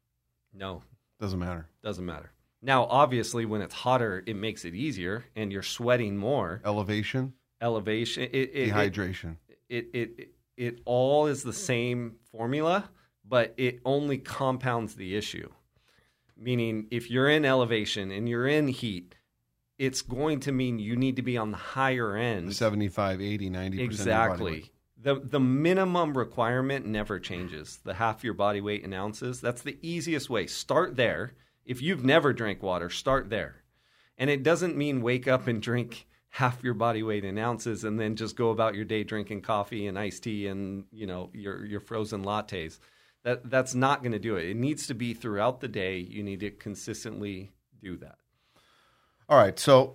No, doesn't matter. doesn't matter. Now, obviously, when it's hotter, it makes it easier, and you're sweating more. Elevation, Elevation, it, it, dehydration. It it, it it all is the same formula, but it only compounds the issue. Meaning, if you're in elevation and you're in heat, it's going to mean you need to be on the higher end. seventy-five, eighty, ninety percent Exactly. of your body weight. The the minimum requirement never changes. The half your body weight in ounces. That's the easiest way. Start there. If you've never drank water, start there. And it doesn't mean wake up and drink half your body weight in ounces and then just go about your day drinking coffee and iced tea and, you know, your your frozen lattes. That that's not going to do it. It needs to be throughout the day. You need to consistently do that. All right, so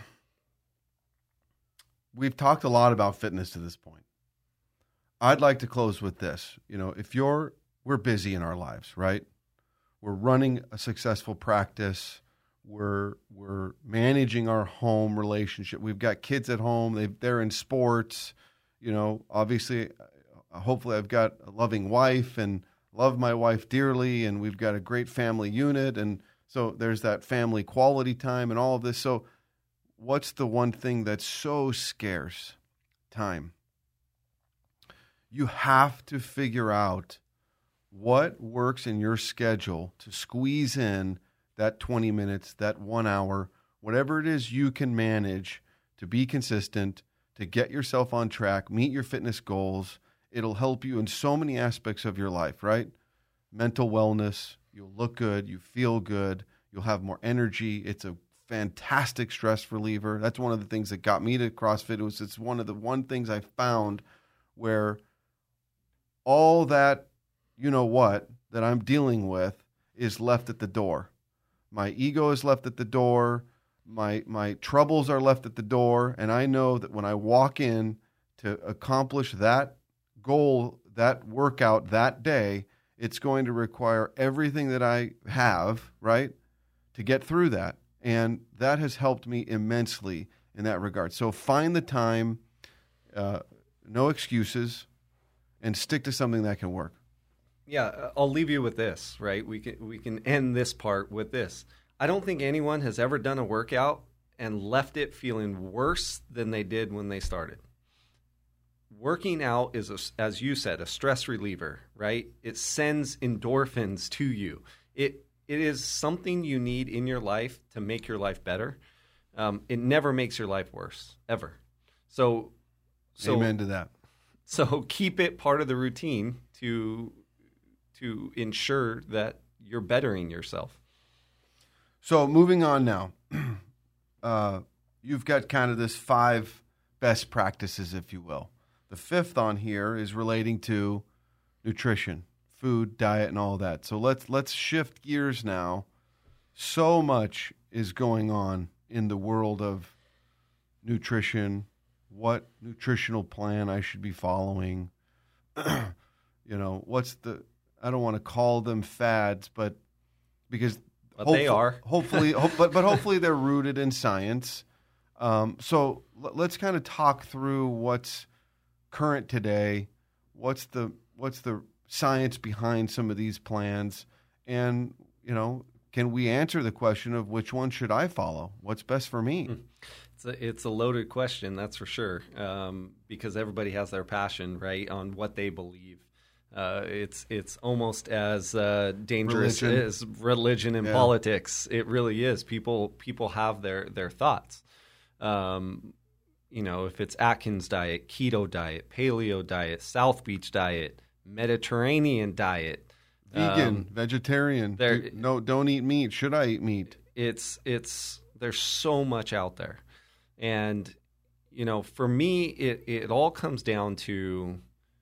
we've talked a lot about fitness to this point. I'd like to close with this. You know, if you're, we're busy in our lives, right? We're running a successful practice. We're we're managing our home relationship. We've got kids at home. They they're in sports. You know, obviously, uh, hopefully, I've got a loving wife and love my wife dearly, and we've got a great family unit, and so there's that family quality time and all of this. So, what's the one thing that's so scarce? Time. You have to figure out what works in your schedule to squeeze in that twenty minutes, that one hour, whatever it is you can manage to be consistent, to get yourself on track, meet your fitness goals. It'll help you in so many aspects of your life, right? Mental wellness, you'll look good, you feel good, you'll have more energy. It's a fantastic stress reliever. That's one of the things that got me to CrossFit. It was it's one of the one things I found where all that, you know what, that I'm dealing with is left at the door. My ego is left at the door. My my troubles are left at the door. And I know that when I walk in to accomplish that goal, that workout that day, it's going to require everything that I have, right, to get through that. And that has helped me immensely in that regard. So find the time, uh, no excuses, and stick to something that can work. Yeah, I'll leave you with this, right? We can we can end this part with this. I don't think anyone has ever done a workout and left it feeling worse than they did when they started. Working out is, a, as you said, a stress reliever, right? It sends endorphins to you. It it is something you need in your life to make your life better. Um, it never makes your life worse, ever. So, so Amen to that. So keep it part of the routine to to ensure that you're bettering yourself. So moving on now, uh, you've got kind of this five best practices, if you will. The fifth on here is relating to nutrition, food, diet, and all that. So let's let's shift gears now. So much is going on in the world of nutrition, what nutritional plan I should be following. You know, what's the, I don't want to call them fads, but because but they are. hopefully, ho- but, but hopefully they're rooted in science. Um, so l- let's kind of talk through what's current today, what's the what's the science behind some of these plans, and, you know, can we answer the question of which one should I follow? What's best for me? It's a, it's a loaded question, that's for sure, um, because everybody has their passion, right, on what they believe. Uh, it's it's almost as uh, dangerous Religion. as religion and Yeah. politics. It really is. People people have their their thoughts. Um, you know, if it's Atkins diet, keto diet, paleo diet, South Beach diet, Mediterranean diet, Vegan, um, vegetarian, there- do, no, don't eat meat. Should I eat meat? it's it's there's so much out there, and you know, for me, it it all comes down to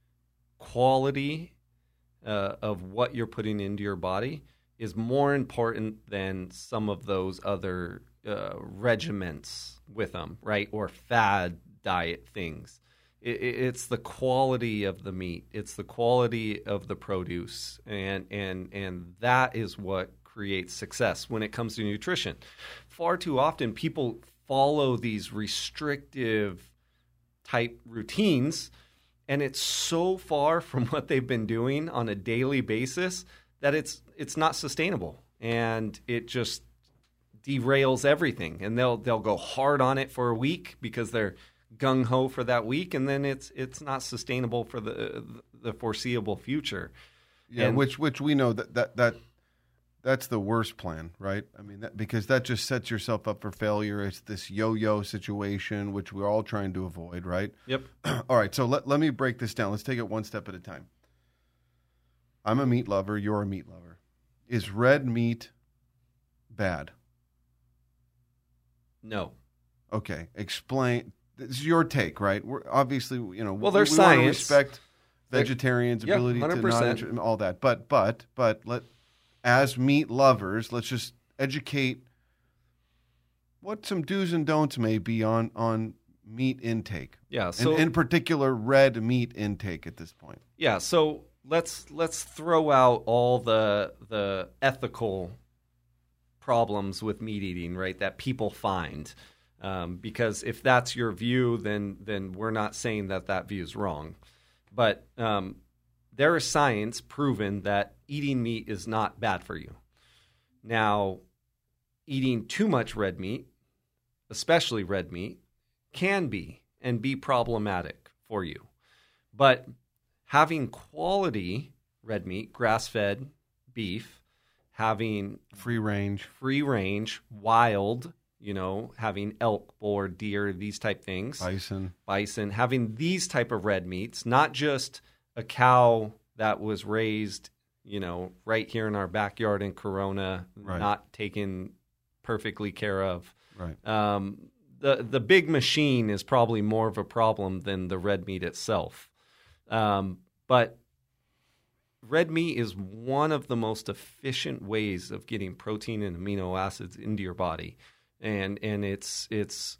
quality uh, of what you're putting into your body is more important than some of those other uh, regiments with them, right? Or fad diet things. It, it, it's the quality of the meat. It's the quality of the produce, and and and that is what creates success when it comes to nutrition. Far too often, people follow these restrictive type routines, and it's so far from what they've been doing on a daily basis that it's it's not sustainable, and it just derails everything. And they'll they'll go hard on it for a week because they're gung ho for that week, and then it's it's not sustainable for the the foreseeable future. Yeah, And- which which we know that that that that's the worst plan, right? I mean, that, because that just sets yourself up for failure. It's this yo-yo situation, which we're all trying to avoid, right? Yep. All right, so let let me break this down. Let's take it one step at a time. I'm a meat lover. You're a meat lover. Is red meat bad? No. Okay, explain. This is your take, right? We're obviously, you know, Well, we, there's we want to science. respect vegetarians' Yeah, ability one hundred to not percent. enjoy all that, but but but let as meat lovers, let's just educate what some do's and don'ts may be on on meat intake, Yeah. and So in particular red meat intake at this point. Yeah, so let's let's throw out all the the ethical problems with meat eating, right? That people find, um, because if that's your view, then then we're not saying that that view is wrong, but um, there is science proven that eating meat is not bad for you. Now, eating too much red meat, especially red meat, can be and be problematic for you, but having quality red meat, grass-fed beef, having Free range. free range, wild, you know, having elk, boar, deer, these type things, Bison. bison, having these type of red meats, not just a cow that was raised, you know, right here in our backyard in Corona, Right. not taken perfectly care of. Right. Um, the the big machine is probably more of a problem than the red meat itself. Um, but red meat is one of the most efficient ways of getting protein and amino acids into your body, and and it's it's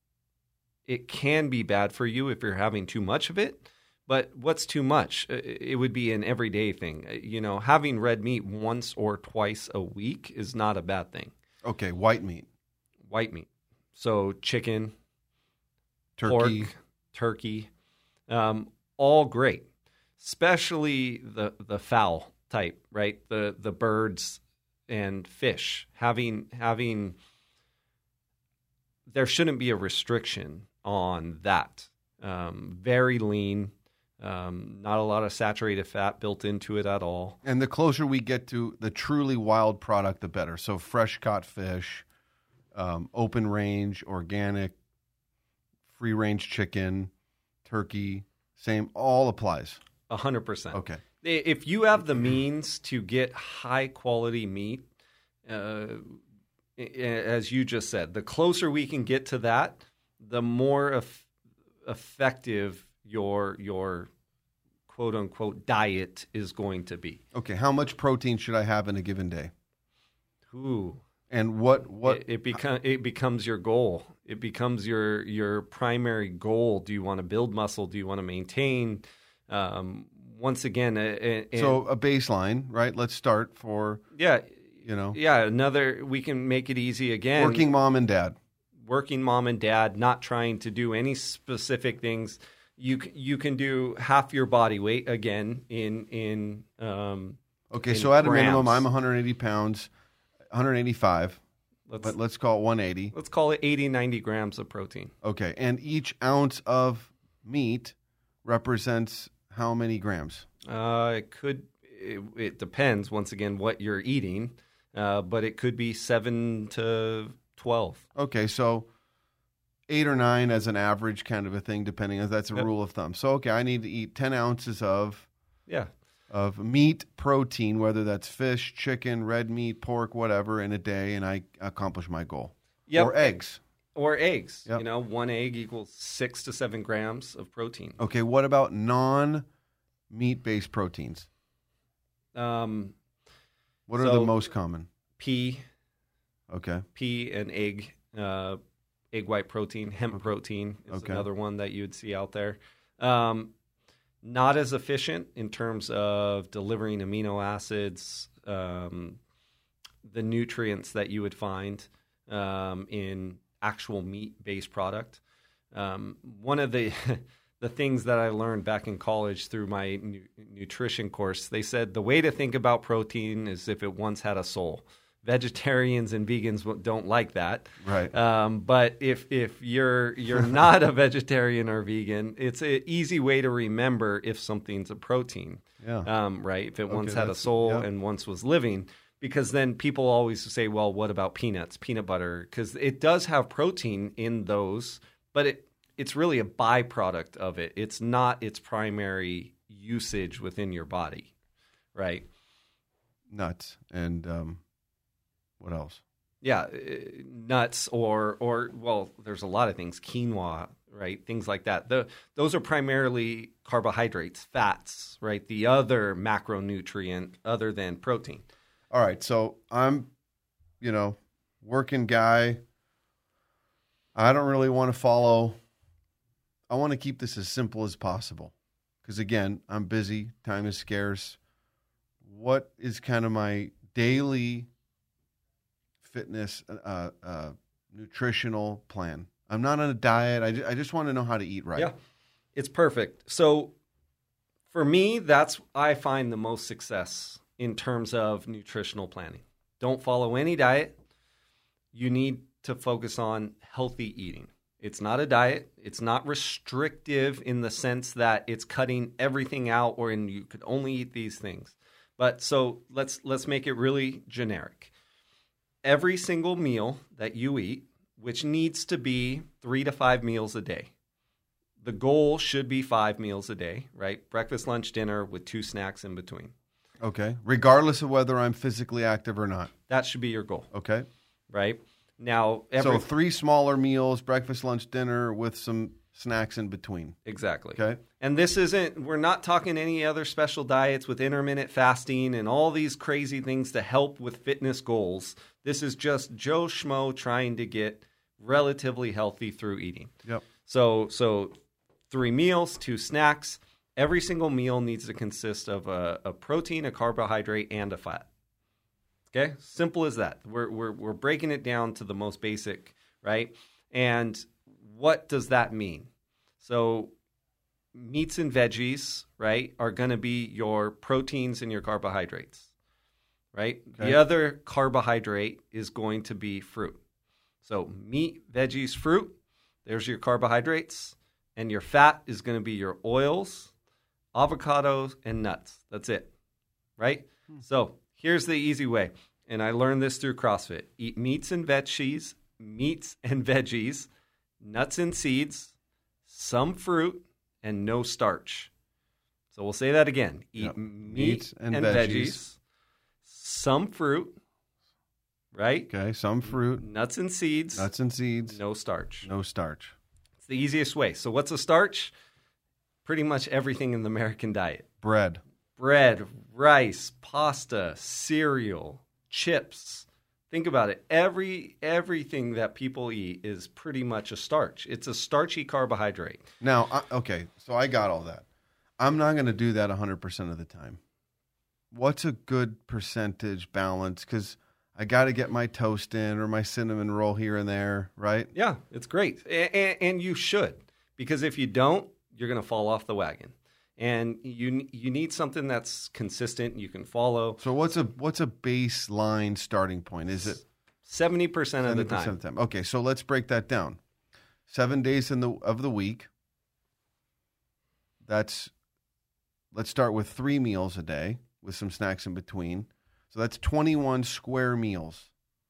it can be bad for you if you're having too much of it. But what's too much? It would be an everyday thing. You know, having red meat once or twice a week is not a bad thing. Okay, white meat. White meat, so chicken, Turkey. pork, turkey, um, all great, especially the the fowl type, right? The the birds and fish. Having having there shouldn't be a restriction on that. Um, very lean, um, not a lot of saturated fat built into it at all. And the closer we get to the truly wild product, the better. So fresh caught fish, um, open range, organic, free range chicken, turkey, same, all applies. A hundred percent. Okay. If you have the means to get high quality meat, uh, as you just said, the closer we can get to that, the more eff- effective your your quote unquote diet is going to be. Okay. How much protein should I have in a given day? Ooh. And what what it, it become it becomes your goal. It becomes your your primary goal. Do you want to build muscle? Do you want to maintain? Um, once again, a, a, so a baseline, right? Let's start for yeah, you know, yeah. Another, we can make it easy again. Working mom and dad, working mom and dad, not trying to do any specific things. You you can do half your body weight again in in. Um, okay, in so at grams. a minimum, I'm one hundred eighty pounds, one hundred eighty-five. Let's, but let's call it one eighty. Let's call it eighty, ninety grams of protein. Okay, and each ounce of meat represents how many grams? Uh, it could. It, it depends. Once again, what you're eating, uh, but it could be seven to twelve. Okay, so eight or nine as an average kind of a thing, depending on that's a Yep. rule of thumb. So okay, I need to eat ten ounces of Yeah. of meat protein, whether that's fish, chicken, red meat, pork, whatever, in a day, and I accomplish my goal. Yep. Or eggs. Or eggs. Yep. You know, one egg equals six to seven grams of protein. Okay, what about non-meat-based proteins? Um, What are So- the most common? pea, Okay. pea and egg, uh, egg white protein, hemp protein is Okay. another one that you would see out there. Um, not as efficient in terms of delivering amino acids, um, the nutrients that you would find um, in actual meat-based product. Um, one of the the things that I learned back in college through my nu- nutrition course, they said the way to think about protein is if it once had a soul. Vegetarians and vegans don't like that, Right. um, but if if you're you're not a vegetarian or vegan, it's an easy way to remember if something's a protein, Yeah. um, right? If it once Okay, had a that's- soul yeah. and once was living, because then people always say, well, what about peanuts, peanut butter? Because it does have protein in those, but it it's really a byproduct of it. It's not its primary usage within your body, right? Nuts and um, what else? Yeah, uh, nuts or or well, there's a lot of things, quinoa, right? Things like that. The, those are primarily carbohydrates, fats, right? The other macronutrient other than protein. All right, so I'm, you know, working guy. I don't really want to follow. I want to keep this as simple as possible because, again, I'm busy. Time is scarce. What is kind of my daily fitness, uh, uh, nutritional plan? I'm not on a diet. I, ju- I just want to know how to eat right. Yeah, it's perfect. So for me, that's I find the most success in terms of nutritional planning. Don't follow any diet. You need to focus on healthy eating. It's not a diet. It's not restrictive in the sense that it's cutting everything out or in, you could only eat these things. But so let's let's make it really generic. Every single meal that you eat, which needs to be three to five meals a day. The goal should be five meals a day, right? Breakfast, lunch, dinner with two snacks in between. Okay. Regardless of whether I'm physically active or not. That should be your goal, Okay. right? Now, every, So three smaller meals, breakfast, lunch, dinner, with some snacks in between. exactly. Okay. And this isn't, we're not talking any other special diets with intermittent fasting and all these crazy things to help with fitness goals. This is just Joe Schmo trying to get relatively healthy through eating. Yep. So, so three meals, two snacks. Every single meal needs to consist of a, a protein, a carbohydrate, and a fat. Okay, simple as that. We're we're we're breaking it down to the most basic, right? And what does that mean? So, meats and veggies, right, are going to be your proteins and your carbohydrates, right? Okay. The other carbohydrate is going to be fruit. So meat, veggies, fruit, there's your carbohydrates. And your fat is going to be your oils, avocados, and nuts. That's it, right? Hmm. So here's the easy way. And I learned this through CrossFit. Eat meats and veggies, meats and veggies, nuts and seeds, some fruit, and no starch. So we'll say that again. Eat yep. meat meats and, and veggies. veggies, some fruit, right? Okay, some fruit. Nuts and seeds. Nuts and seeds. No starch. No starch. It's the easiest way. So what's a starch? Pretty much everything in the American diet. Bread. Bread, rice, pasta, cereal, chips. Think about it. Every everything that people eat is pretty much a starch. It's a starchy carbohydrate. Now, I, okay, so I got all that. I'm not going to do that one hundred percent of the time. What's a good percentage balance? Because I got to get my toast in or my cinnamon roll here and there, right? Yeah, it's great. And, and you should. Because if you don't, you're going to fall off the wagon. And you you need something that's consistent you can follow. So what's a what's a baseline starting point? Is it seventy percent of the time? Of the time. Okay, so let's break that down. Seven days in the of the week. That's let's start with three meals a day with some snacks in between. So that's twenty-one square meals.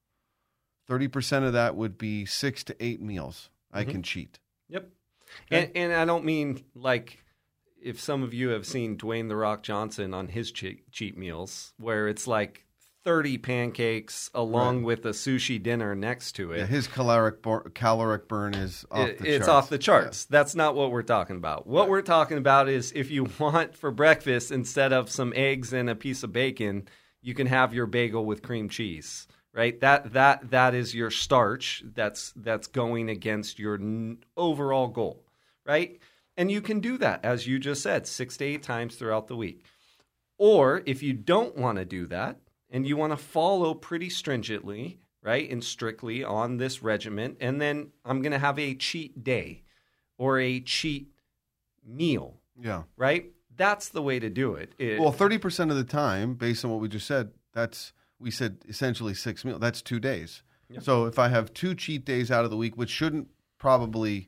thirty percent of that would be six to eight meals. I mm-hmm. can cheat. Yep. Okay. And, and I don't mean like if some of you have seen Dwayne "The Rock" Johnson on his cheat, cheat meals, where it's like thirty pancakes along right. with a sushi dinner next to it. Yeah, his caloric bor- caloric burn is off it, the charts. It's off the charts. Yeah. That's not what we're talking about. What right. we're talking about is if you want for breakfast, instead of some eggs and a piece of bacon, you can have your bagel with cream cheese. Right? That that that is your starch that's that's going against your n- overall goal. Right? And you can do that, as you just said, six to eight times throughout the week. Or if you don't want to do that and you want to follow pretty stringently, right, and strictly on this regimen, and then I'm going to have a cheat day or a cheat meal. Yeah. Right? That's the way to do it. it well, thirty percent of the time, based on what we just said, that's we said essentially six meals. That's two days. Yep. So if I have two cheat days out of the week, which shouldn't probably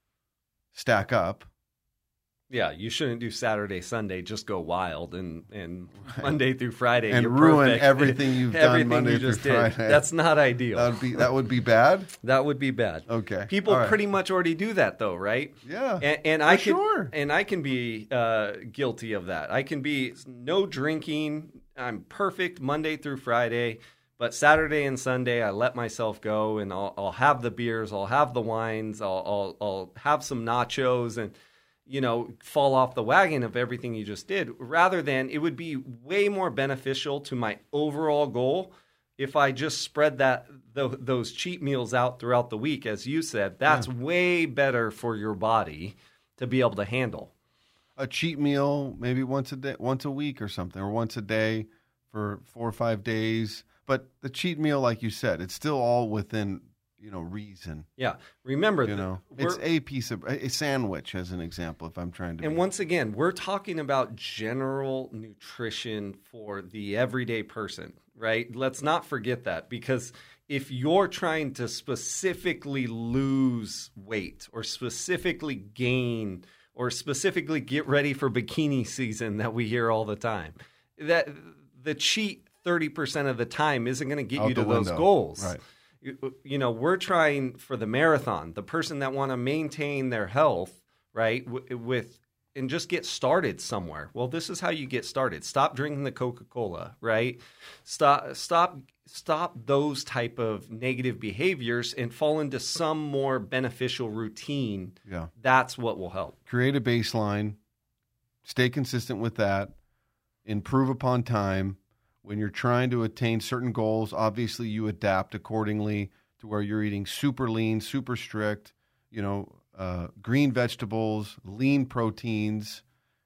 stack up. Yeah, you shouldn't do Saturday, Sunday, just go wild, and, and right. Monday through Friday, and you're ruin perfect. everything you've everything done Monday you through just Friday. Did. That's not ideal. That would be that would be bad. That would be bad. Okay, people right. pretty much already do that, though, right? Yeah, and, and I can, sure. and I can be uh, guilty of that. I can be no drinking. I'm perfect Monday through Friday. But Saturday and Sunday, I let myself go, and I'll, I'll have the beers, I'll have the wines, I'll, I'll, I'll have some nachos, and you know, fall off the wagon of everything you just did. Rather than, it would be way more beneficial to my overall goal if I just spread that th- those cheat meals out throughout the week, as you said. That's yeah. way better for your body to be able to handle. A cheat meal, maybe once a day, once a week or something, or once a day for four or five days. But the cheat meal, like you said, it's still all within, you know, reason. Yeah. Remember, you know, it's a piece of a sandwich, as an example, if I'm trying to. And be. once again, we're talking about general nutrition for the everyday person, right? Let's not forget that, because if you're trying to specifically lose weight or specifically gain or specifically get ready for bikini season that we hear all the time, that the cheat thirty percent of the time isn't going to get Out you to window. those goals. Right. You, you know, we're trying for the marathon, the person that want to maintain their health, right, w- with and just get started somewhere. Well, this is how you get started. Stop drinking the Coca-Cola, right? Stop stop stop those type of negative behaviors and fall into some more beneficial routine. Yeah. That's what will help. Create a baseline, stay consistent with that, improve upon time. When you're trying to attain certain goals, obviously you adapt accordingly to where you're eating super lean, super strict, you know, uh, green vegetables, lean proteins,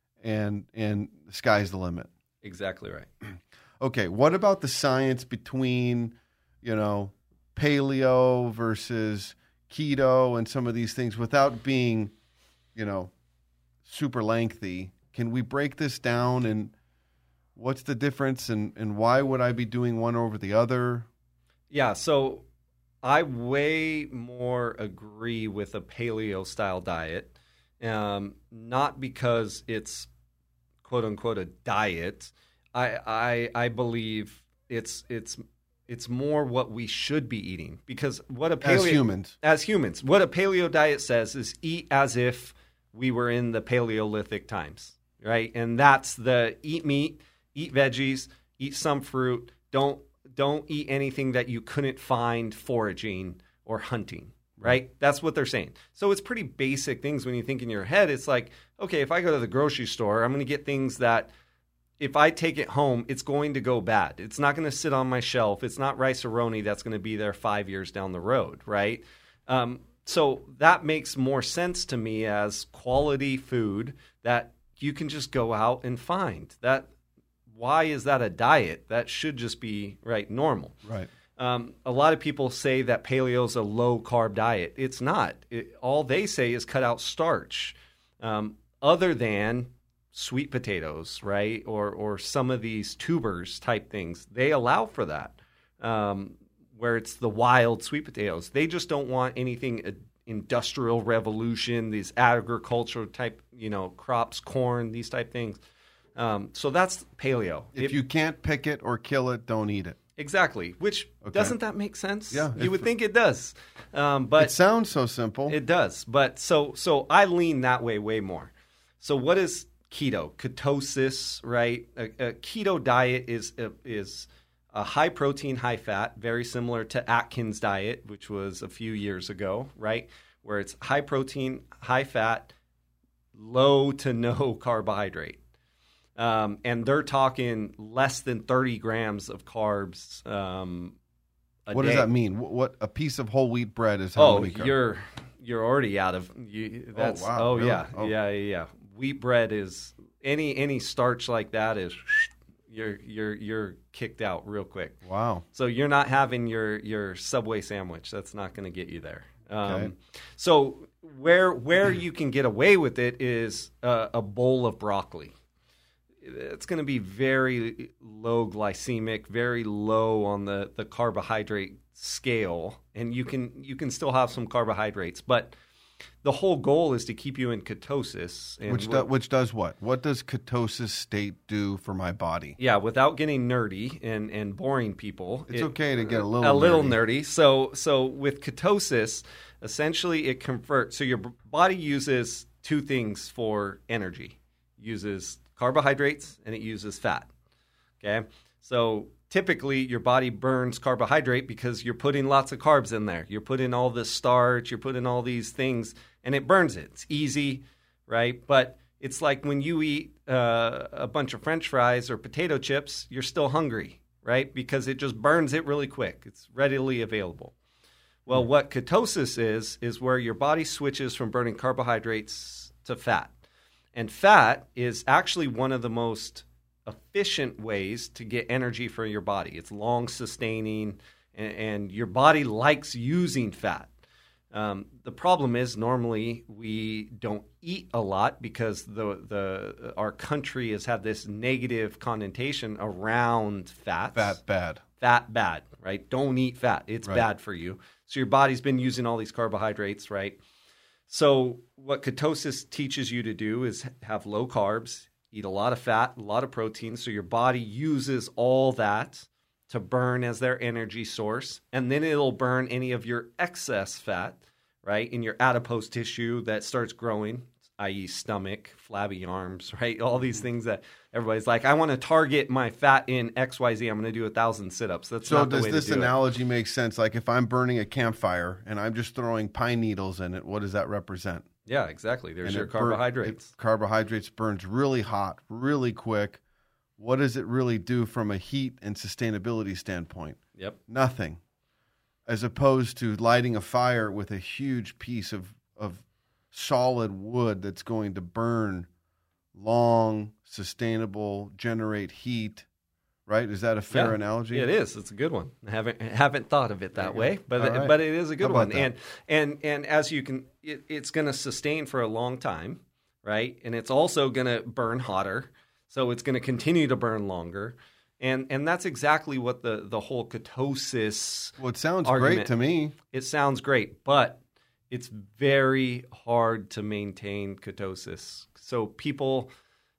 and and the sky's the limit. Exactly right. Okay, what about the science between, you know, paleo versus keto and some of these things without being, you know, super lengthy? Can we break this down and what's the difference, and, and why would I be doing one over the other? Yeah, so I way more agree with a paleo style diet, um, not because it's quote unquote a diet. I I, I believe it's it's it's more what we should be eating, because what a paleo, as humans as humans what a paleo diet says is eat as if we were in the Paleolithic times, right? And that's the eat meat, eat veggies, eat some fruit. Don't don't eat anything that you couldn't find foraging or hunting, right? That's what they're saying. So it's pretty basic things when you think in your head. It's like, okay, if I go to the grocery store, I'm going to get things that if I take it home, it's going to go bad. It's not going to sit on my shelf. It's not Rice-A-Roni that's going to be there five years down the road, right? Um, so that makes more sense to me as quality food that you can just go out and find. That why is that a diet? That should just be right normal. Right. Um, a lot of people say that paleo is a low carb diet. It's not. It, all they say is cut out starch, um, other than sweet potatoes, right, or or some of these tubers type things. They allow for that, um, where it's the wild sweet potatoes. They just don't want anything uh, industrial revolution, these agricultural type, you know, crops, corn, these type things. Um, so that's paleo. If it, you can't pick it or kill it, don't eat it. Exactly. Which, okay. Doesn't that make sense? Yeah. You would think it does. Um, but it sounds so simple. It does. But so so I lean that way way more. So what is keto? Ketosis, right? A, a keto diet is a, is a high protein, high fat, very similar to Atkins diet, which was a few years ago, right? Where it's high protein, high fat, low to no carbohydrate. Um, and they're talking less than thirty grams of carbs um, a what day. does that mean? What, what a piece of whole wheat bread is how Oh, many carbs? you're you're already out of you, that's oh, wow. oh Really? yeah. Oh. yeah yeah yeah wheat bread is any any starch like that is you're you're you're kicked out real quick. Wow. So you're not having your your Subway sandwich. That's not going to get you there. Um, Okay. So where where you can get away with it is uh, a bowl of broccoli. It's going to be very low glycemic, very low on the, the carbohydrate scale, and you can you can still have some carbohydrates. But the whole goal is to keep you in ketosis. And Which do, which does what? What does ketosis state do for my body? Yeah, without getting nerdy and, and boring people. It's it, okay to get a little a little nerdy. nerdy. So so with ketosis, essentially it converts. So your body uses two things for energy. It uses carbohydrates and it uses fat. Okay? So typically your body burns carbohydrate because you're putting lots of carbs in there. You're putting all this starch, you're putting all these things, and it burns it. It's easy, right? But it's like when you eat uh, a bunch of French fries or potato chips, you're still hungry, right? Because it just burns it really quick. It's readily available. Well, mm-hmm. what ketosis is, is where your body switches from burning carbohydrates to fat. And fat is actually one of the most efficient ways to get energy for your body. It's long sustaining, and, and your body likes using fat. Um, the problem is normally we don't eat a lot because the the our country has had this negative connotation around fats. Fat bad. Fat bad, right? Don't eat fat. It's right. bad for you. So your body's been using all these carbohydrates, right? So what ketosis teaches you to do is have low carbs, eat a lot of fat, a lot of protein, so your body uses all that to burn as their energy source, and then it'll burn any of your excess fat, right, in your adipose tissue that starts growing, that is stomach, flabby arms, right, all these things that everybody's like, I want to target my fat in X Y Z, I'm going to do a thousand sit-ups. That's so not the does way this to do analogy it. make sense? Like if I'm burning a campfire and I'm just throwing pine needles in it, what does that represent? Yeah, exactly. There's and your it burn- carbohydrates. it, carbohydrates burns really hot, really quick. What does it really do from a heat and sustainability standpoint? Yep. Nothing. As opposed to lighting a fire with a huge piece of, of solid wood that's going to burn long, sustainable, generate heat, right? Is that a fair yeah, analogy? It is. It's a good one. I haven't haven't thought of it that way, but All right. but it is a good How about one. And and and as you can, it, it's going to sustain for a long time, right? And it's also going to burn hotter, so it's going to continue to burn longer. And and that's exactly what the, the whole ketosis Well, it sounds argument, great to me. It sounds great, but it's very hard to maintain ketosis. So people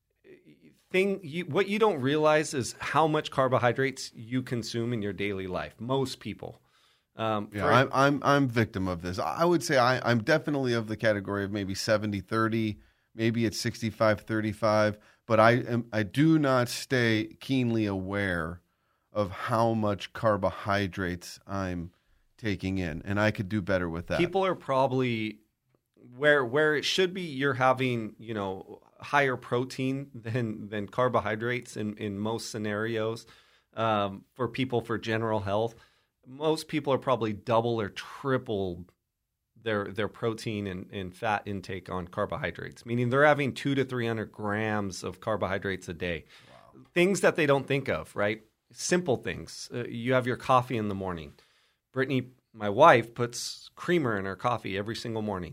thing you, what you don't realize is how much carbohydrates you consume in your daily life. Most people. Um, Yeah, for- I'm I'm I'm victim of this. I would say I, I'm definitely of the category of maybe seventy thirty, maybe it's sixty-five thirty-five, but I am I do not stay keenly aware of how much carbohydrates I'm taking in, and I could do better with that. People are probably where where it should be you're having, you know, higher protein than than carbohydrates in, in most scenarios um, for people for general health. Most people are probably double or triple their their protein and, and fat intake on carbohydrates, meaning they're having two to three hundred grams of carbohydrates a day. Wow. Things that they don't think of, right? Simple things. Uh, you have your coffee in the morning. Brittany, my wife, puts creamer in her coffee every single morning.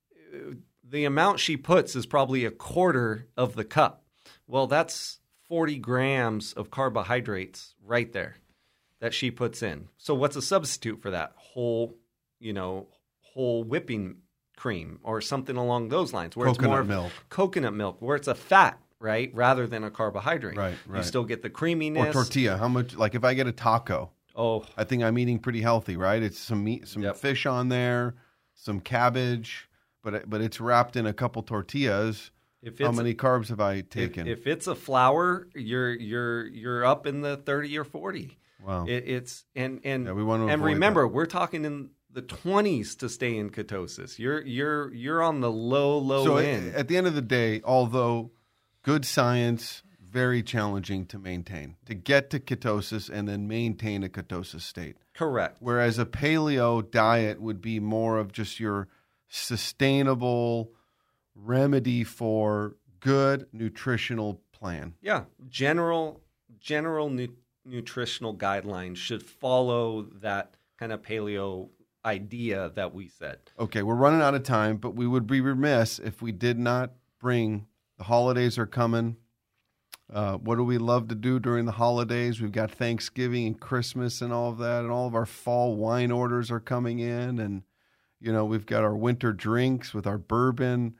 The amount she puts is probably a quarter of the cup. Well, that's forty grams of carbohydrates right there that she puts in. So what's a substitute for that? Whole, you know, whole whipping cream or something along those lines. Where Coconut it's more milk. Coconut milk, where it's a fat, right, rather than a carbohydrate. Right, right. You still get the creaminess. Or tortilla. How much? Like if I get a taco, Oh, I think I'm eating pretty healthy, right? It's some meat, some Yep. fish on there, some cabbage, but it- but it's wrapped in a couple tortillas. if How it's many carbs have I if, taken? if it's a flour, you're you're you're up in the thirty or forty. wow. It, it's and and Yeah, we want to and avoid remember, we're talking in the twenties to stay in ketosis. You're you're you're on the low low so end. at, at the end of the day, although good science, very challenging to maintain, to get to ketosis and then maintain a ketosis state. Correct. Whereas a paleo diet would be more of just your sustainable remedy for good nutritional plan. Yeah, general general nu- nutritional guidelines should follow that kind of paleo idea that we said. Okay, we're running out of time, but we would be remiss if we did not bring the holidays are coming. Uh, what do we love to do during the holidays? We've got Thanksgiving and Christmas and all of that, and all of our fall wine orders are coming in, and you know we've got our winter drinks with our bourbon.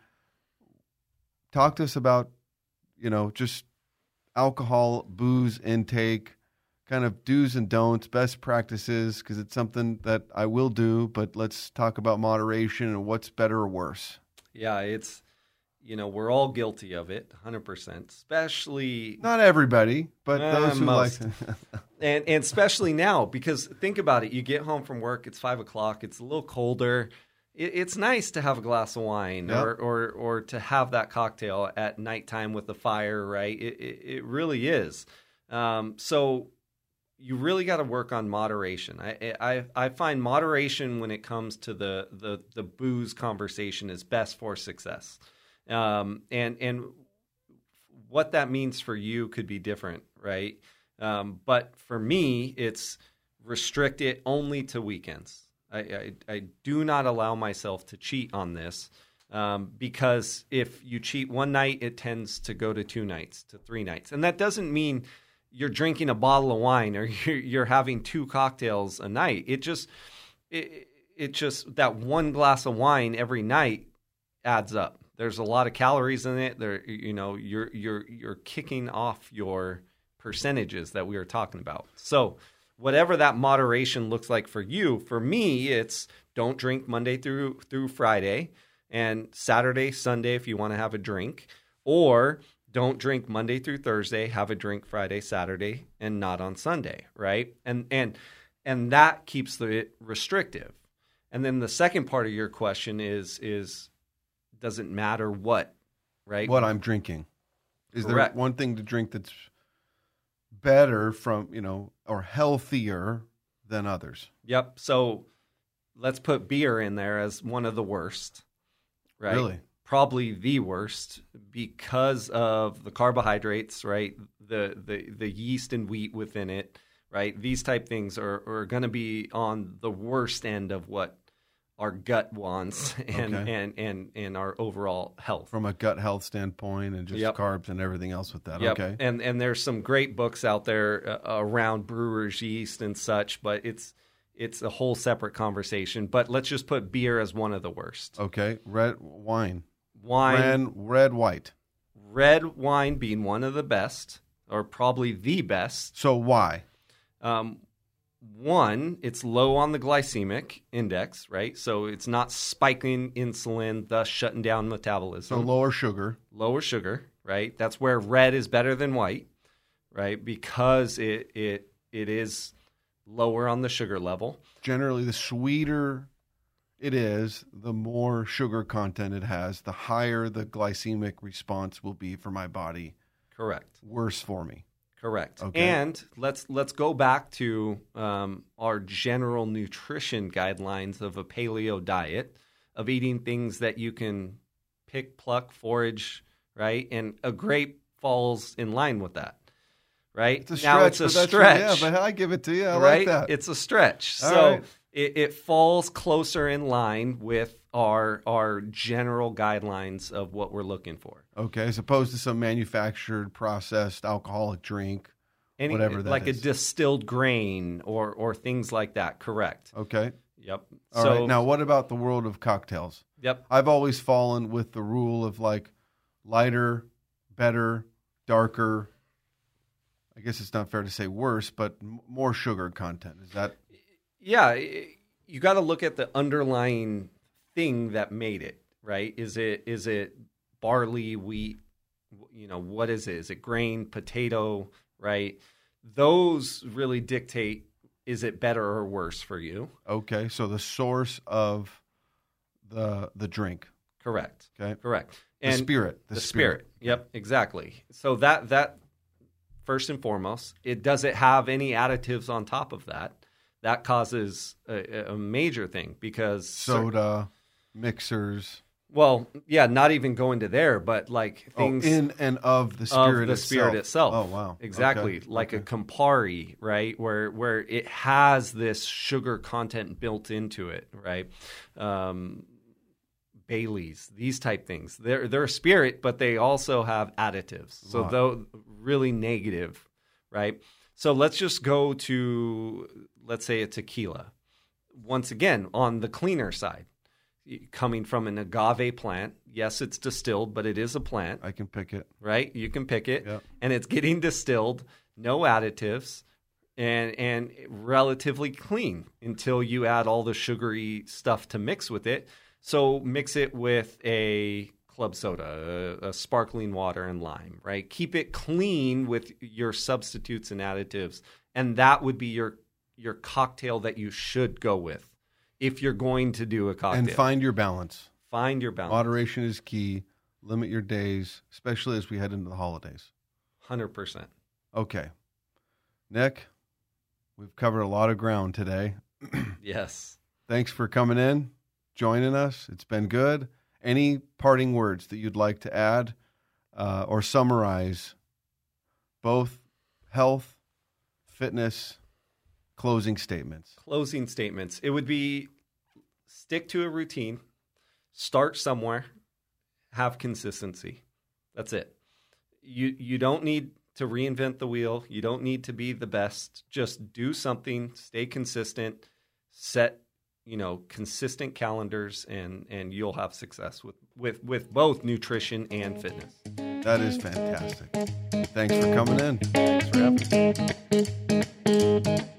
Talk to us about, you know, just alcohol, booze intake, kind of do's and don'ts, best practices, because it's something that I will do, but let's talk about moderation and what's better or worse. Yeah, it's you know we're all guilty of it, one hundred percent. Especially Not everybody, but Uh, those who most. like and and especially now because think about it. You get home from work, it's five o'clock, it's a little colder. It, it's nice to have a glass of wine Yep. or, or or to have that cocktail at nighttime with the fire. Right? It it, it really is. Um, so you really got to work on moderation. I, I I find moderation when it comes to the the the booze conversation is best for success. Um, and and what that means for you could be different, right? Um, but for me, it's restrict it only to weekends. I, I, I do not allow myself to cheat on this um, because if you cheat one night, it tends to go to two nights, to three nights. And that doesn't mean you're drinking a bottle of wine or you're, you're having two cocktails a night. It just, it, it just, that one glass of wine every night adds up. There's a lot of calories in it. There, you know, you're you're you're kicking off your percentages that we were talking about. So, whatever that moderation looks like for you, for me, it's don't drink Monday through through Friday, and Saturday, Sunday if you want to have a drink, or don't drink Monday through Thursday, have a drink Friday, Saturday, and not on Sunday, right? And and and that keeps it restrictive. And then the second part of your question is is doesn't matter what, right? what I'm drinking. Is Correct. there one thing to drink that's better from, you know, or healthier than others? Yep. So let's put beer in there as one of the worst, right? Really? Probably the worst because of the carbohydrates, right? The the the yeast and wheat within it, right? These type things are, are going to be on the worst end of what our gut wants and Okay. and, and and our overall health. From a gut health standpoint and just Yep. carbs and everything else with that. Yep. Okay. And and there's some great books out there uh, around brewer's yeast and such, but it's it's a whole separate conversation. But let's just put beer as one of the worst. Okay. Red wine. Wine, Red, red, white. red wine being one of the best, or probably the best. So why? Um, one, it's low on the glycemic index, right? So it's not spiking insulin, thus shutting down metabolism. So lower sugar. Lower sugar, right? That's where red is better than white, right? Because it it it is lower on the sugar level. Generally, the sweeter it is, the more sugar content it has, the higher the glycemic response will be for my body. Correct. Worse for me. Correct. Okay. And let's let's go back to um, our general nutrition guidelines of a paleo diet, of eating things that you can pick, pluck, forage, right? And a grape falls in line with that, right? It's a stretch. Now it's a but that's stretch, Yeah, but I give it to you. I right? like that. It's a stretch. All so right. it, it falls closer in line with our our general guidelines of what we're looking for. Okay, as opposed to some manufactured, processed alcoholic drink, Any, whatever that like is. a distilled grain or or things like that. Correct. Okay. Yep. All so right. Now, what about the world of cocktails? yep. I've always fallen with the rule of like lighter, better, darker. I guess it's not fair to say worse, but m- more sugar content. Is that Yeah, i- you got to look at the underlying thing that made it, right? Is it is it barley, wheat, you know, what is it? Is it grain, potato, right? Those really dictate, is it better or worse for you? okay? So the source of the the drink, Correct. okay? Correct. The spirit. The, spirit. Yep, exactly. So that that first and foremost, it does it have any additives on top of that? That causes a, a major thing because Soda, mixers, well, yeah, not even going to there, but like things oh, in and of the spirit of the itself. spirit itself. Oh wow, exactly, Okay. like Okay. a Campari, right? Where where it has this sugar content built into it, right? Um, Bailey's, these type things. They're they're a spirit, but they also have additives. So Right. though really negative, right? So let's just go to, let's say, a tequila. Once again, on the cleaner side, coming from an agave plant. Yes, it's distilled, but it is a plant, I can pick it. right? You can pick it, Yep. and it's getting distilled, no additives, and and relatively clean until you add all the sugary stuff to mix with it. So mix it with a club soda, a, a sparkling water and lime, right? Keep it clean with your substitutes and additives, and that would be your your cocktail that you should go with if you're going to do a cocktail. And find your balance. Find your balance. Moderation is key. Limit your days, especially as we head into the holidays. one hundred percent. Okay. Nick, we've covered a lot of ground today. Yes. Thanks for coming in, joining us. It's been good. Any parting words that you'd like to add uh, or summarize both health, fitness, closing statements? Closing statements. It would be stick to a routine, start somewhere, have consistency. That's it. You you don't need to reinvent the wheel. You don't need to be the best. Just do something, stay consistent, set, you know, consistent calendars, and and you'll have success with with with both nutrition and fitness. That is fantastic. Thanks for coming in. Thanks for having me.